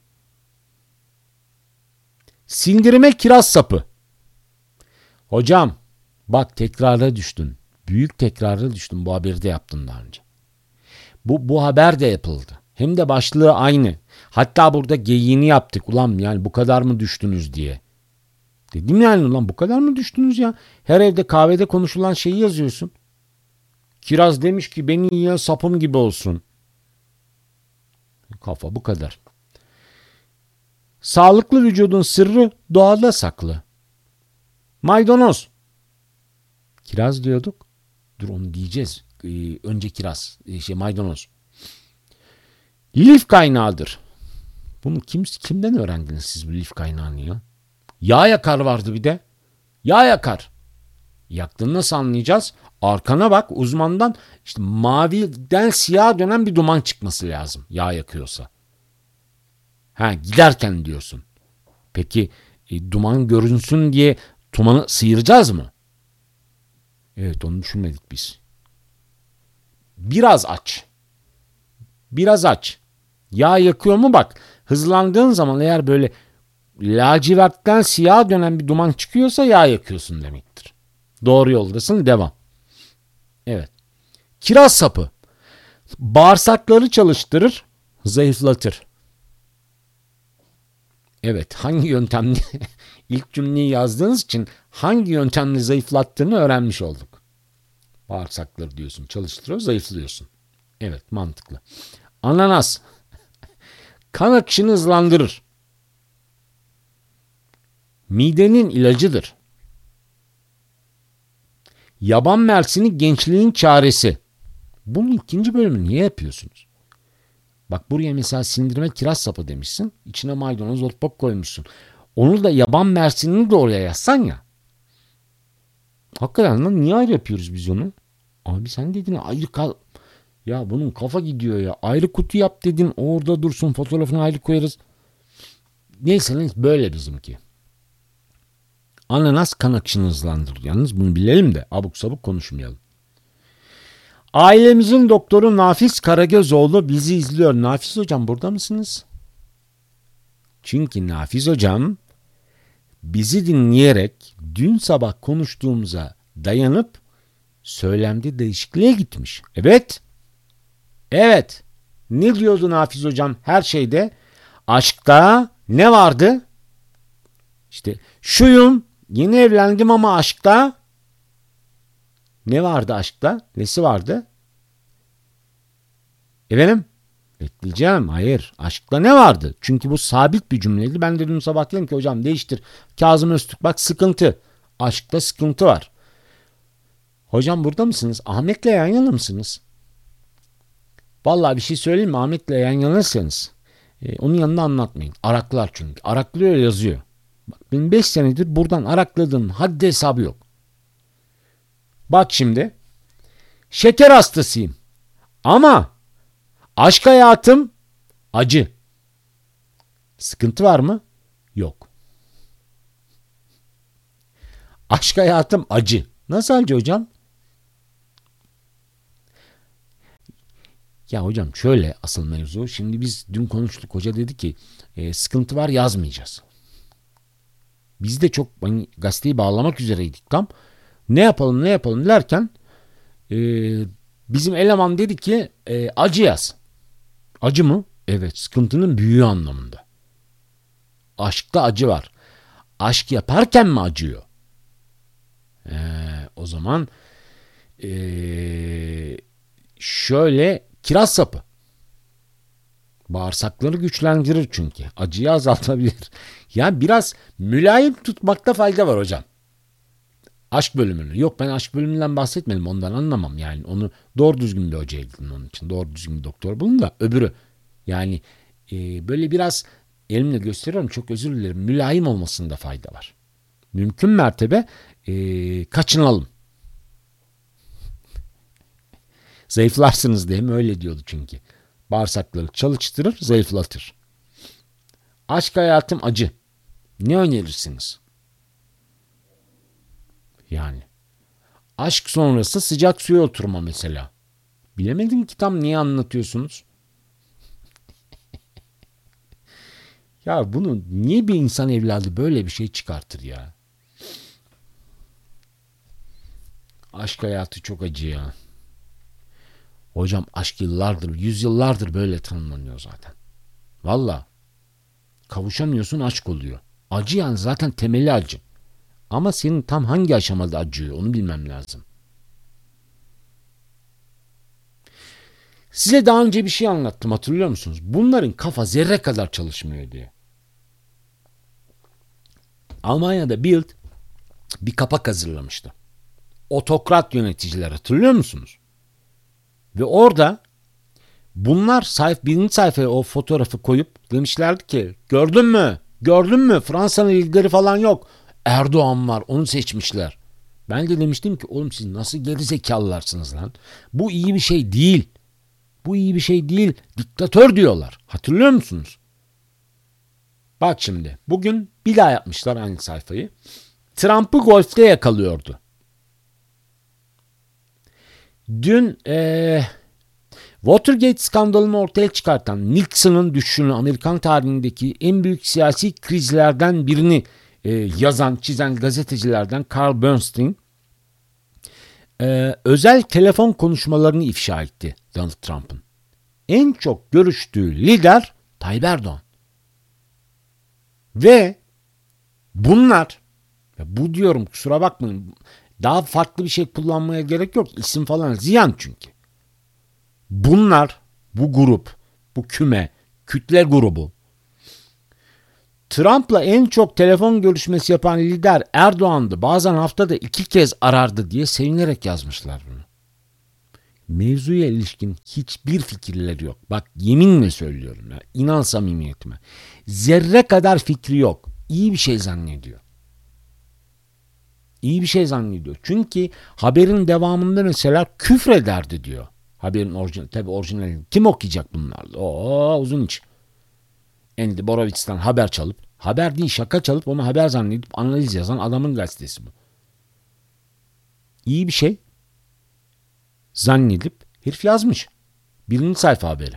Sindirime kiraz sapı. Hocam bak tekrara düştün. Büyük tekrara düştün. Bu haberi de yaptın daha önce. Bu haber de yapıldı. Hem de başlığı aynı. Hatta burada geyiğini yaptık. Ulan yani bu kadar mı düştünüz diye. Dedim yani ulan bu kadar mı düştünüz ya? Her evde kahvede konuşulan şeyi yazıyorsun. Kiraz demiş ki beni yiyen sapım gibi olsun. Kafa bu kadar. Sağlıklı vücudun sırrı doğada saklı. Maydanoz. Kiraz diyorduk. Dur onu diyeceğiz. Önce kiraz. Maydanoz. Lif kaynağıdır. Bunu kimden öğrendiniz siz bu lif kaynağını ya? Yağ yakar vardı bir de. Yağ yakar. Yaktığını nasıl anlayacağız? Arkana bak, uzmandan işte maviden siyaha dönen bir duman çıkması lazım. Yağ yakıyorsa. Giderken diyorsun. Peki duman görünsün diye dumanı sıyıracağız mı? Evet, onu düşünmedik biz. Biraz aç. Biraz aç. Yağ yakıyor mu bak. Hızlandığın zaman eğer böyle lacivertten siyaha dönen bir duman çıkıyorsa yağ yakıyorsun demektir. Doğru yoldasın, devam. Evet. Kiraz sapı. Bağırsakları çalıştırır, zayıflatır. Evet, hangi yöntemle ilk cümleyi yazdığınız için hangi yöntemle zayıflattığını öğrenmiş olduk. Bağırsakları diyorsun, çalıştırıyor, zayıflıyorsun. Evet, mantıklı. Ananas. Kan akışını hızlandırır. Midenin ilacıdır. Yaban mersini gençliğin çaresi. Bunun ikinci bölümünü niye yapıyorsunuz? Bak buraya mesela sindirme kiraz sapı demişsin. İçine maydanoz, otpok koymuşsun. Onu da yaban mersinini de oraya yazsan ya. Hakikaten lan niye ayrı yapıyoruz biz onu? Abi sen dedin ayrı kal. Ya bunun kafa gidiyor ya. Ayrı kutu yap dedin. Orada dursun, fotoğrafını ayrı koyarız. Neyse lan böyle bizimki. Ananas kan akışını hızlandırır. Yalnız bunu bilelim de abuk sabuk konuşmayalım. Ailemizin doktoru Nafiz Karagözoğlu bizi izliyor. Nafiz hocam burada mısınız? Çünkü Nafiz hocam bizi dinleyerek dün sabah konuştuğumuza dayanıp söylemde değişikliğe gitmiş. Evet. Evet. Ne diyordu Nafiz hocam her şeyde? Aşkta ne vardı? İşte şuyum, yeni evlendim ama aşkta ne vardı aşkta? Nesi vardı? Efendim? Bekleyeceğim. Hayır. Aşkta ne vardı? Çünkü bu sabit bir cümleydi. Ben de dün sabah dedim ki hocam değiştir. Kazım Öztürk bak sıkıntı. Aşkta sıkıntı var. Hocam burada mısınız? Ahmet'le yan yana mısınız? Vallahi bir şey söyleyeyim mi? Ahmet'le yan yanarsanız onun yanında anlatmayın. Araklar çünkü. Araklıyor yazıyor. Bak, benim 5 senedir buradan arakladığım haddi hesabı yok. Bak şimdi. Şeker hastasıyım. Ama aşk hayatım acı. Sıkıntı var mı? Yok. Aşk hayatım acı. Nasıl acı hocam? Ya hocam şöyle asıl mevzu. Şimdi biz dün konuştuk. Hoca dedi ki sıkıntı var yazmayacağız. Biz de çok gazeteyi bağlamak üzereydik tam. Ne yapalım derken bizim eleman dedi ki acı yaz. Acı mı? Evet, sıkıntının büyüğü anlamında. Aşkta acı var. Aşk yaparken mi acıyor? O zaman şöyle kiraz sapı. Bağırsakları güçlendirir çünkü. Acıyı azaltabilir. Yani biraz mülayim tutmakta fayda var hocam. Aşk bölümünü. Yok ben aşk bölümünden bahsetmedim. Ondan anlamam. Yani onu doğru düzgün bir hocaya gidin onun için. Doğru düzgün bir doktor bulun da öbürü. Yani böyle biraz elimle gösteriyorum. Çok özür dilerim. Mülayim olmasında fayda var. Mümkün mertebe kaçınalım. Zayıflarsınız diye mi? Öyle diyordu çünkü. Bağırsakları çalıştırır, zayıflatır. Aşk hayatım acı. Ne önerirsiniz? Yani. Aşk sonrası sıcak suya oturma mesela. Bilemedim ki tam niye anlatıyorsunuz? Ya bunu niye bir insan evladı böyle bir şey çıkartır ya? Aşk hayatı çok acı ya. Hocam aşk yıllardır, yüzyıllardır böyle tanımlanıyor zaten. Valla. Kavuşamıyorsun aşk oluyor. Acı yani zaten temeli acı. Ama senin tam hangi aşamada acıyor onu bilmem lazım. Size daha önce bir şey anlattım hatırlıyor musunuz? Bunların kafa zerre kadar çalışmıyor diye. Almanya'da Bild bir kapak hazırlamıştı. Otokrat yöneticiler hatırlıyor musunuz? Ve orada bunlar birinci sayfaya o fotoğrafı koyup demişlerdi ki gördün mü Fransa'nın lideri falan yok. Erdoğan var onu seçmişler. Ben de demiştim ki oğlum siz nasıl geri zekalılarsınız lan? Bu iyi bir şey değil. Bu iyi bir şey değil. Diktatör diyorlar. Hatırlıyor musunuz? Bak şimdi bugün bir daha yapmışlar aynı sayfayı. Trump'ı golfte yakalıyordu. Dün Watergate skandalını ortaya çıkartan Nixon'ın düşüşünü Amerikan tarihindeki en büyük siyasi krizlerden birini yazan, çizen gazetecilerden Carl Bernstein özel telefon konuşmalarını ifşa etti Donald Trump'ın. En çok görüştüğü lider Tayyip Erdoğan. Ve bunlar, bu diyorum kusura bakmayın, daha farklı bir şey kullanmaya gerek yok. İsim falan ziyan çünkü. Bunlar, bu grup, bu kütle grubu, Trump'la en çok telefon görüşmesi yapan lider Erdoğan'dı. Bazen haftada 2 kez arardı diye sevinerek yazmışlar bunu. Mevzuya ilişkin hiçbir fikirleri yok. Bak yeminle söylüyorum ya. İnan samimiyetime. Zerre kadar fikri yok. İyi bir şey zannediyor. İyi bir şey zannediyor. Çünkü haberin devamında mesela küfrederdi diyor. Haberin orijinali. Kim okuyacak bunlarla? Uzun iş. Andy Borowitz'ten haber çalıp, haber değil şaka çalıp onu haber zannedip analiz yazan adamın gazetesi bu. İyi bir şey zannedip herif yazmış. Birinci sayfa haberi.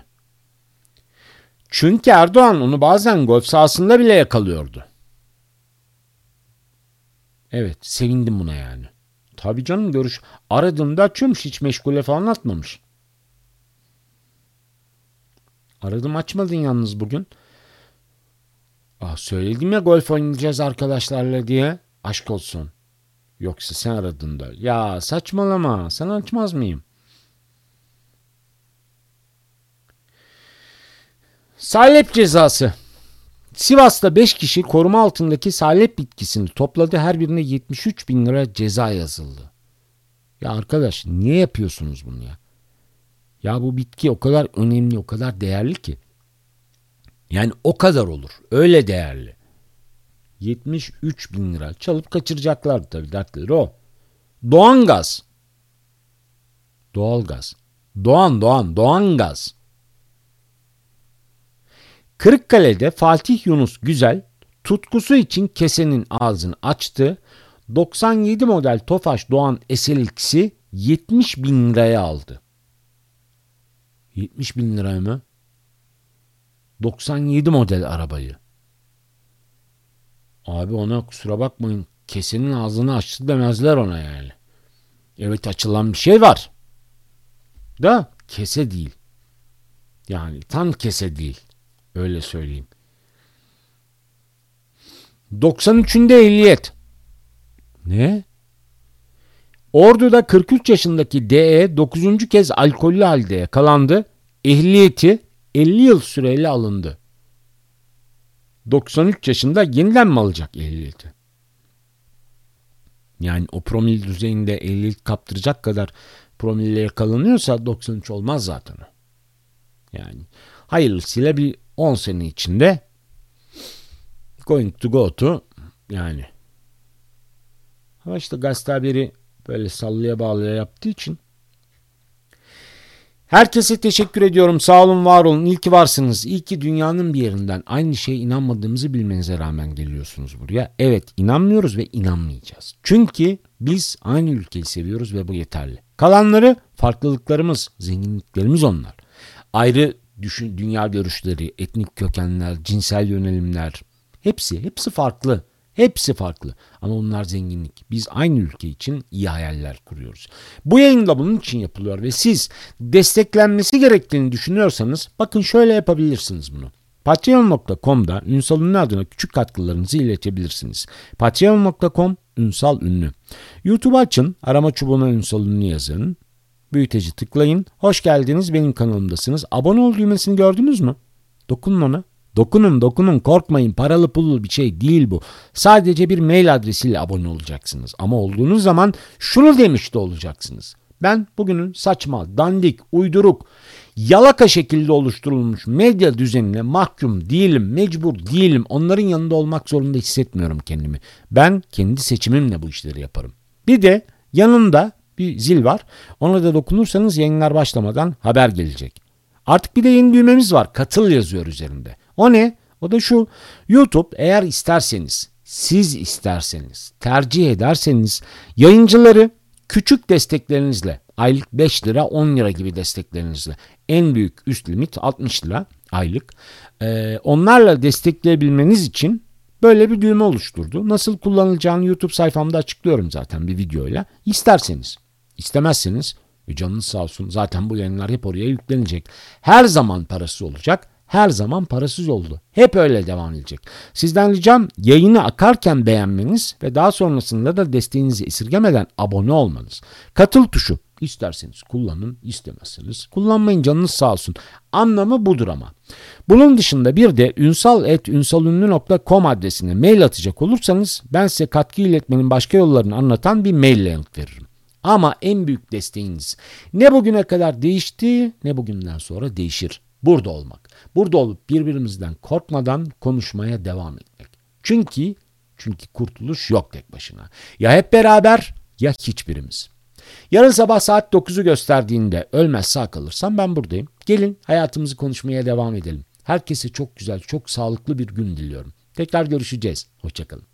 Çünkü Erdoğan onu bazen golf sahasında bile yakalıyordu. Evet, sevindim buna yani. Tabii canım, görüş. Aradığımda açıyormuş, hiç meşgule falan atmamış. Aradım, açmadın yalnız bugün. Söyledim ya golf oynayacağız arkadaşlarla diye. Aşk olsun. Yoksa sen aradığında. Ya saçmalama, sana açmaz mıyım? Salep cezası. Sivas'ta 5 kişi koruma altındaki salep bitkisini topladı. Her birine 73 bin lira ceza yazıldı. Ya arkadaş, niye yapıyorsunuz bunu ya? Ya bu bitki o kadar önemli, o kadar değerli ki. Yani o kadar olur. Öyle değerli. 73 bin lira çalıp kaçıracaklardı tabii, dertleri o. Doğangaz. Doğalgaz. Doğangaz. Kırıkkale'de Fatih Yunus Güzel tutkusu için kesenin ağzını açtı. 97 model Tofaş Doğan SLX'i 70 bin liraya aldı. 70 bin liraya mı? 97 model arabayı. Abi ona kusura bakmayın, kesenin ağzını açtı demezler ona yani. Evet, açılan bir şey var. Da kese değil. Yani tam kese değil. Öyle söyleyeyim. 93'ünde ehliyet. Ne? Ordu'da 43 yaşındaki DE 9. kez alkollü halde yakalandı. Ehliyeti 50 yıl süreyle alındı. 93 yaşında yeniden mi alacak ehliyeti? Yani o promil düzeyinde ehliyet kaptıracak kadar promille yakalanıyorsa 93 olmaz zaten o. Yani hayırlısıyla bir 10 sene içinde going to go to yani. Ama işte gazete haberi böyle sallaya bağlaya yaptığı için. Herkese teşekkür ediyorum. Sağ olun, var olun. İyi ki varsınız. İyi ki dünyanın bir yerinden aynı şeye inanmadığımızı bilmenize rağmen geliyorsunuz buraya. Evet, inanmıyoruz ve inanmayacağız. Çünkü biz aynı ülkeyi seviyoruz ve bu yeterli. Kalanları farklılıklarımız, zenginliklerimiz onlar. Ayrı dünya görüşleri, etnik kökenler, cinsel yönelimler, hepsi farklı. Hepsi farklı ama onlar zenginlik. Biz aynı ülke için iyi hayaller kuruyoruz. Bu yayın da bunun için yapılıyor ve siz desteklenmesi gerektiğini düşünüyorsanız bakın şöyle yapabilirsiniz bunu. Patreon.com'da Ünsal Ünlü adına küçük katkılarınızı iletebilirsiniz. Patreon.com Ünsal Ünlü. YouTube açın, arama çubuğuna Ünsal Ünlü yazın. Büyüteci tıklayın. Hoş geldiniz, benim kanalımdasınız. Abone ol düğmesini gördünüz mü? Dokunun ona. Dokunun, korkmayın, paralı pullu bir şey değil bu. Sadece bir mail adresiyle abone olacaksınız. Ama olduğunuz zaman şunu demiş de olacaksınız. Ben bugünün saçma, dandik, uyduruk, yalaka şekilde oluşturulmuş medya düzenine mahkum değilim, mecbur değilim. Onların yanında olmak zorunda hissetmiyorum kendimi. Ben kendi seçimimle bu işleri yaparım. Bir de yanında bir zil var. Ona da dokunursanız yayınlar başlamadan haber gelecek. Artık bir de yeni düğmemiz var. Katıl yazıyor üzerinde. O ne? O da şu: YouTube eğer isterseniz, siz isterseniz, tercih ederseniz yayıncıları küçük desteklerinizle, aylık 5 lira 10 lira gibi desteklerinizle, en büyük üst limit 60 lira aylık, onlarla destekleyebilmeniz için böyle bir düğme oluşturdu. Nasıl kullanılacağını YouTube sayfamda açıklıyorum zaten bir videoyla. İsterseniz, istemezseniz canınız sağ olsun, zaten bu yayınlar hep oraya yüklenecek. Her zaman parası olacak. Her zaman parasız oldu. Hep öyle devam edecek. Sizden ricam yayını akarken beğenmeniz ve daha sonrasında da desteğinizi esirgemeden abone olmanız. Katıl tuşu. İsterseniz kullanın, istemezseniz kullanmayın, canınız sağ olsun. Anlamı budur ama. Bunun dışında bir de ünsal@ünsalünlü.com adresine mail atacak olursanız ben size katkı iletmenin başka yollarını anlatan bir maille yanıt veririm. Ama en büyük desteğiniz ne bugüne kadar değişti ne bugünden sonra değişir. Burada olmak. Burada olup birbirimizden korkmadan konuşmaya devam etmek. Çünkü kurtuluş yok tek başına. Ya hep beraber ya hiçbirimiz. Yarın sabah saat 9'u gösterdiğinde ölmez sağ kalırsam ben buradayım. Gelin hayatımızı konuşmaya devam edelim. Herkese çok güzel, çok sağlıklı bir gün diliyorum. Tekrar görüşeceğiz. Hoşça kalın.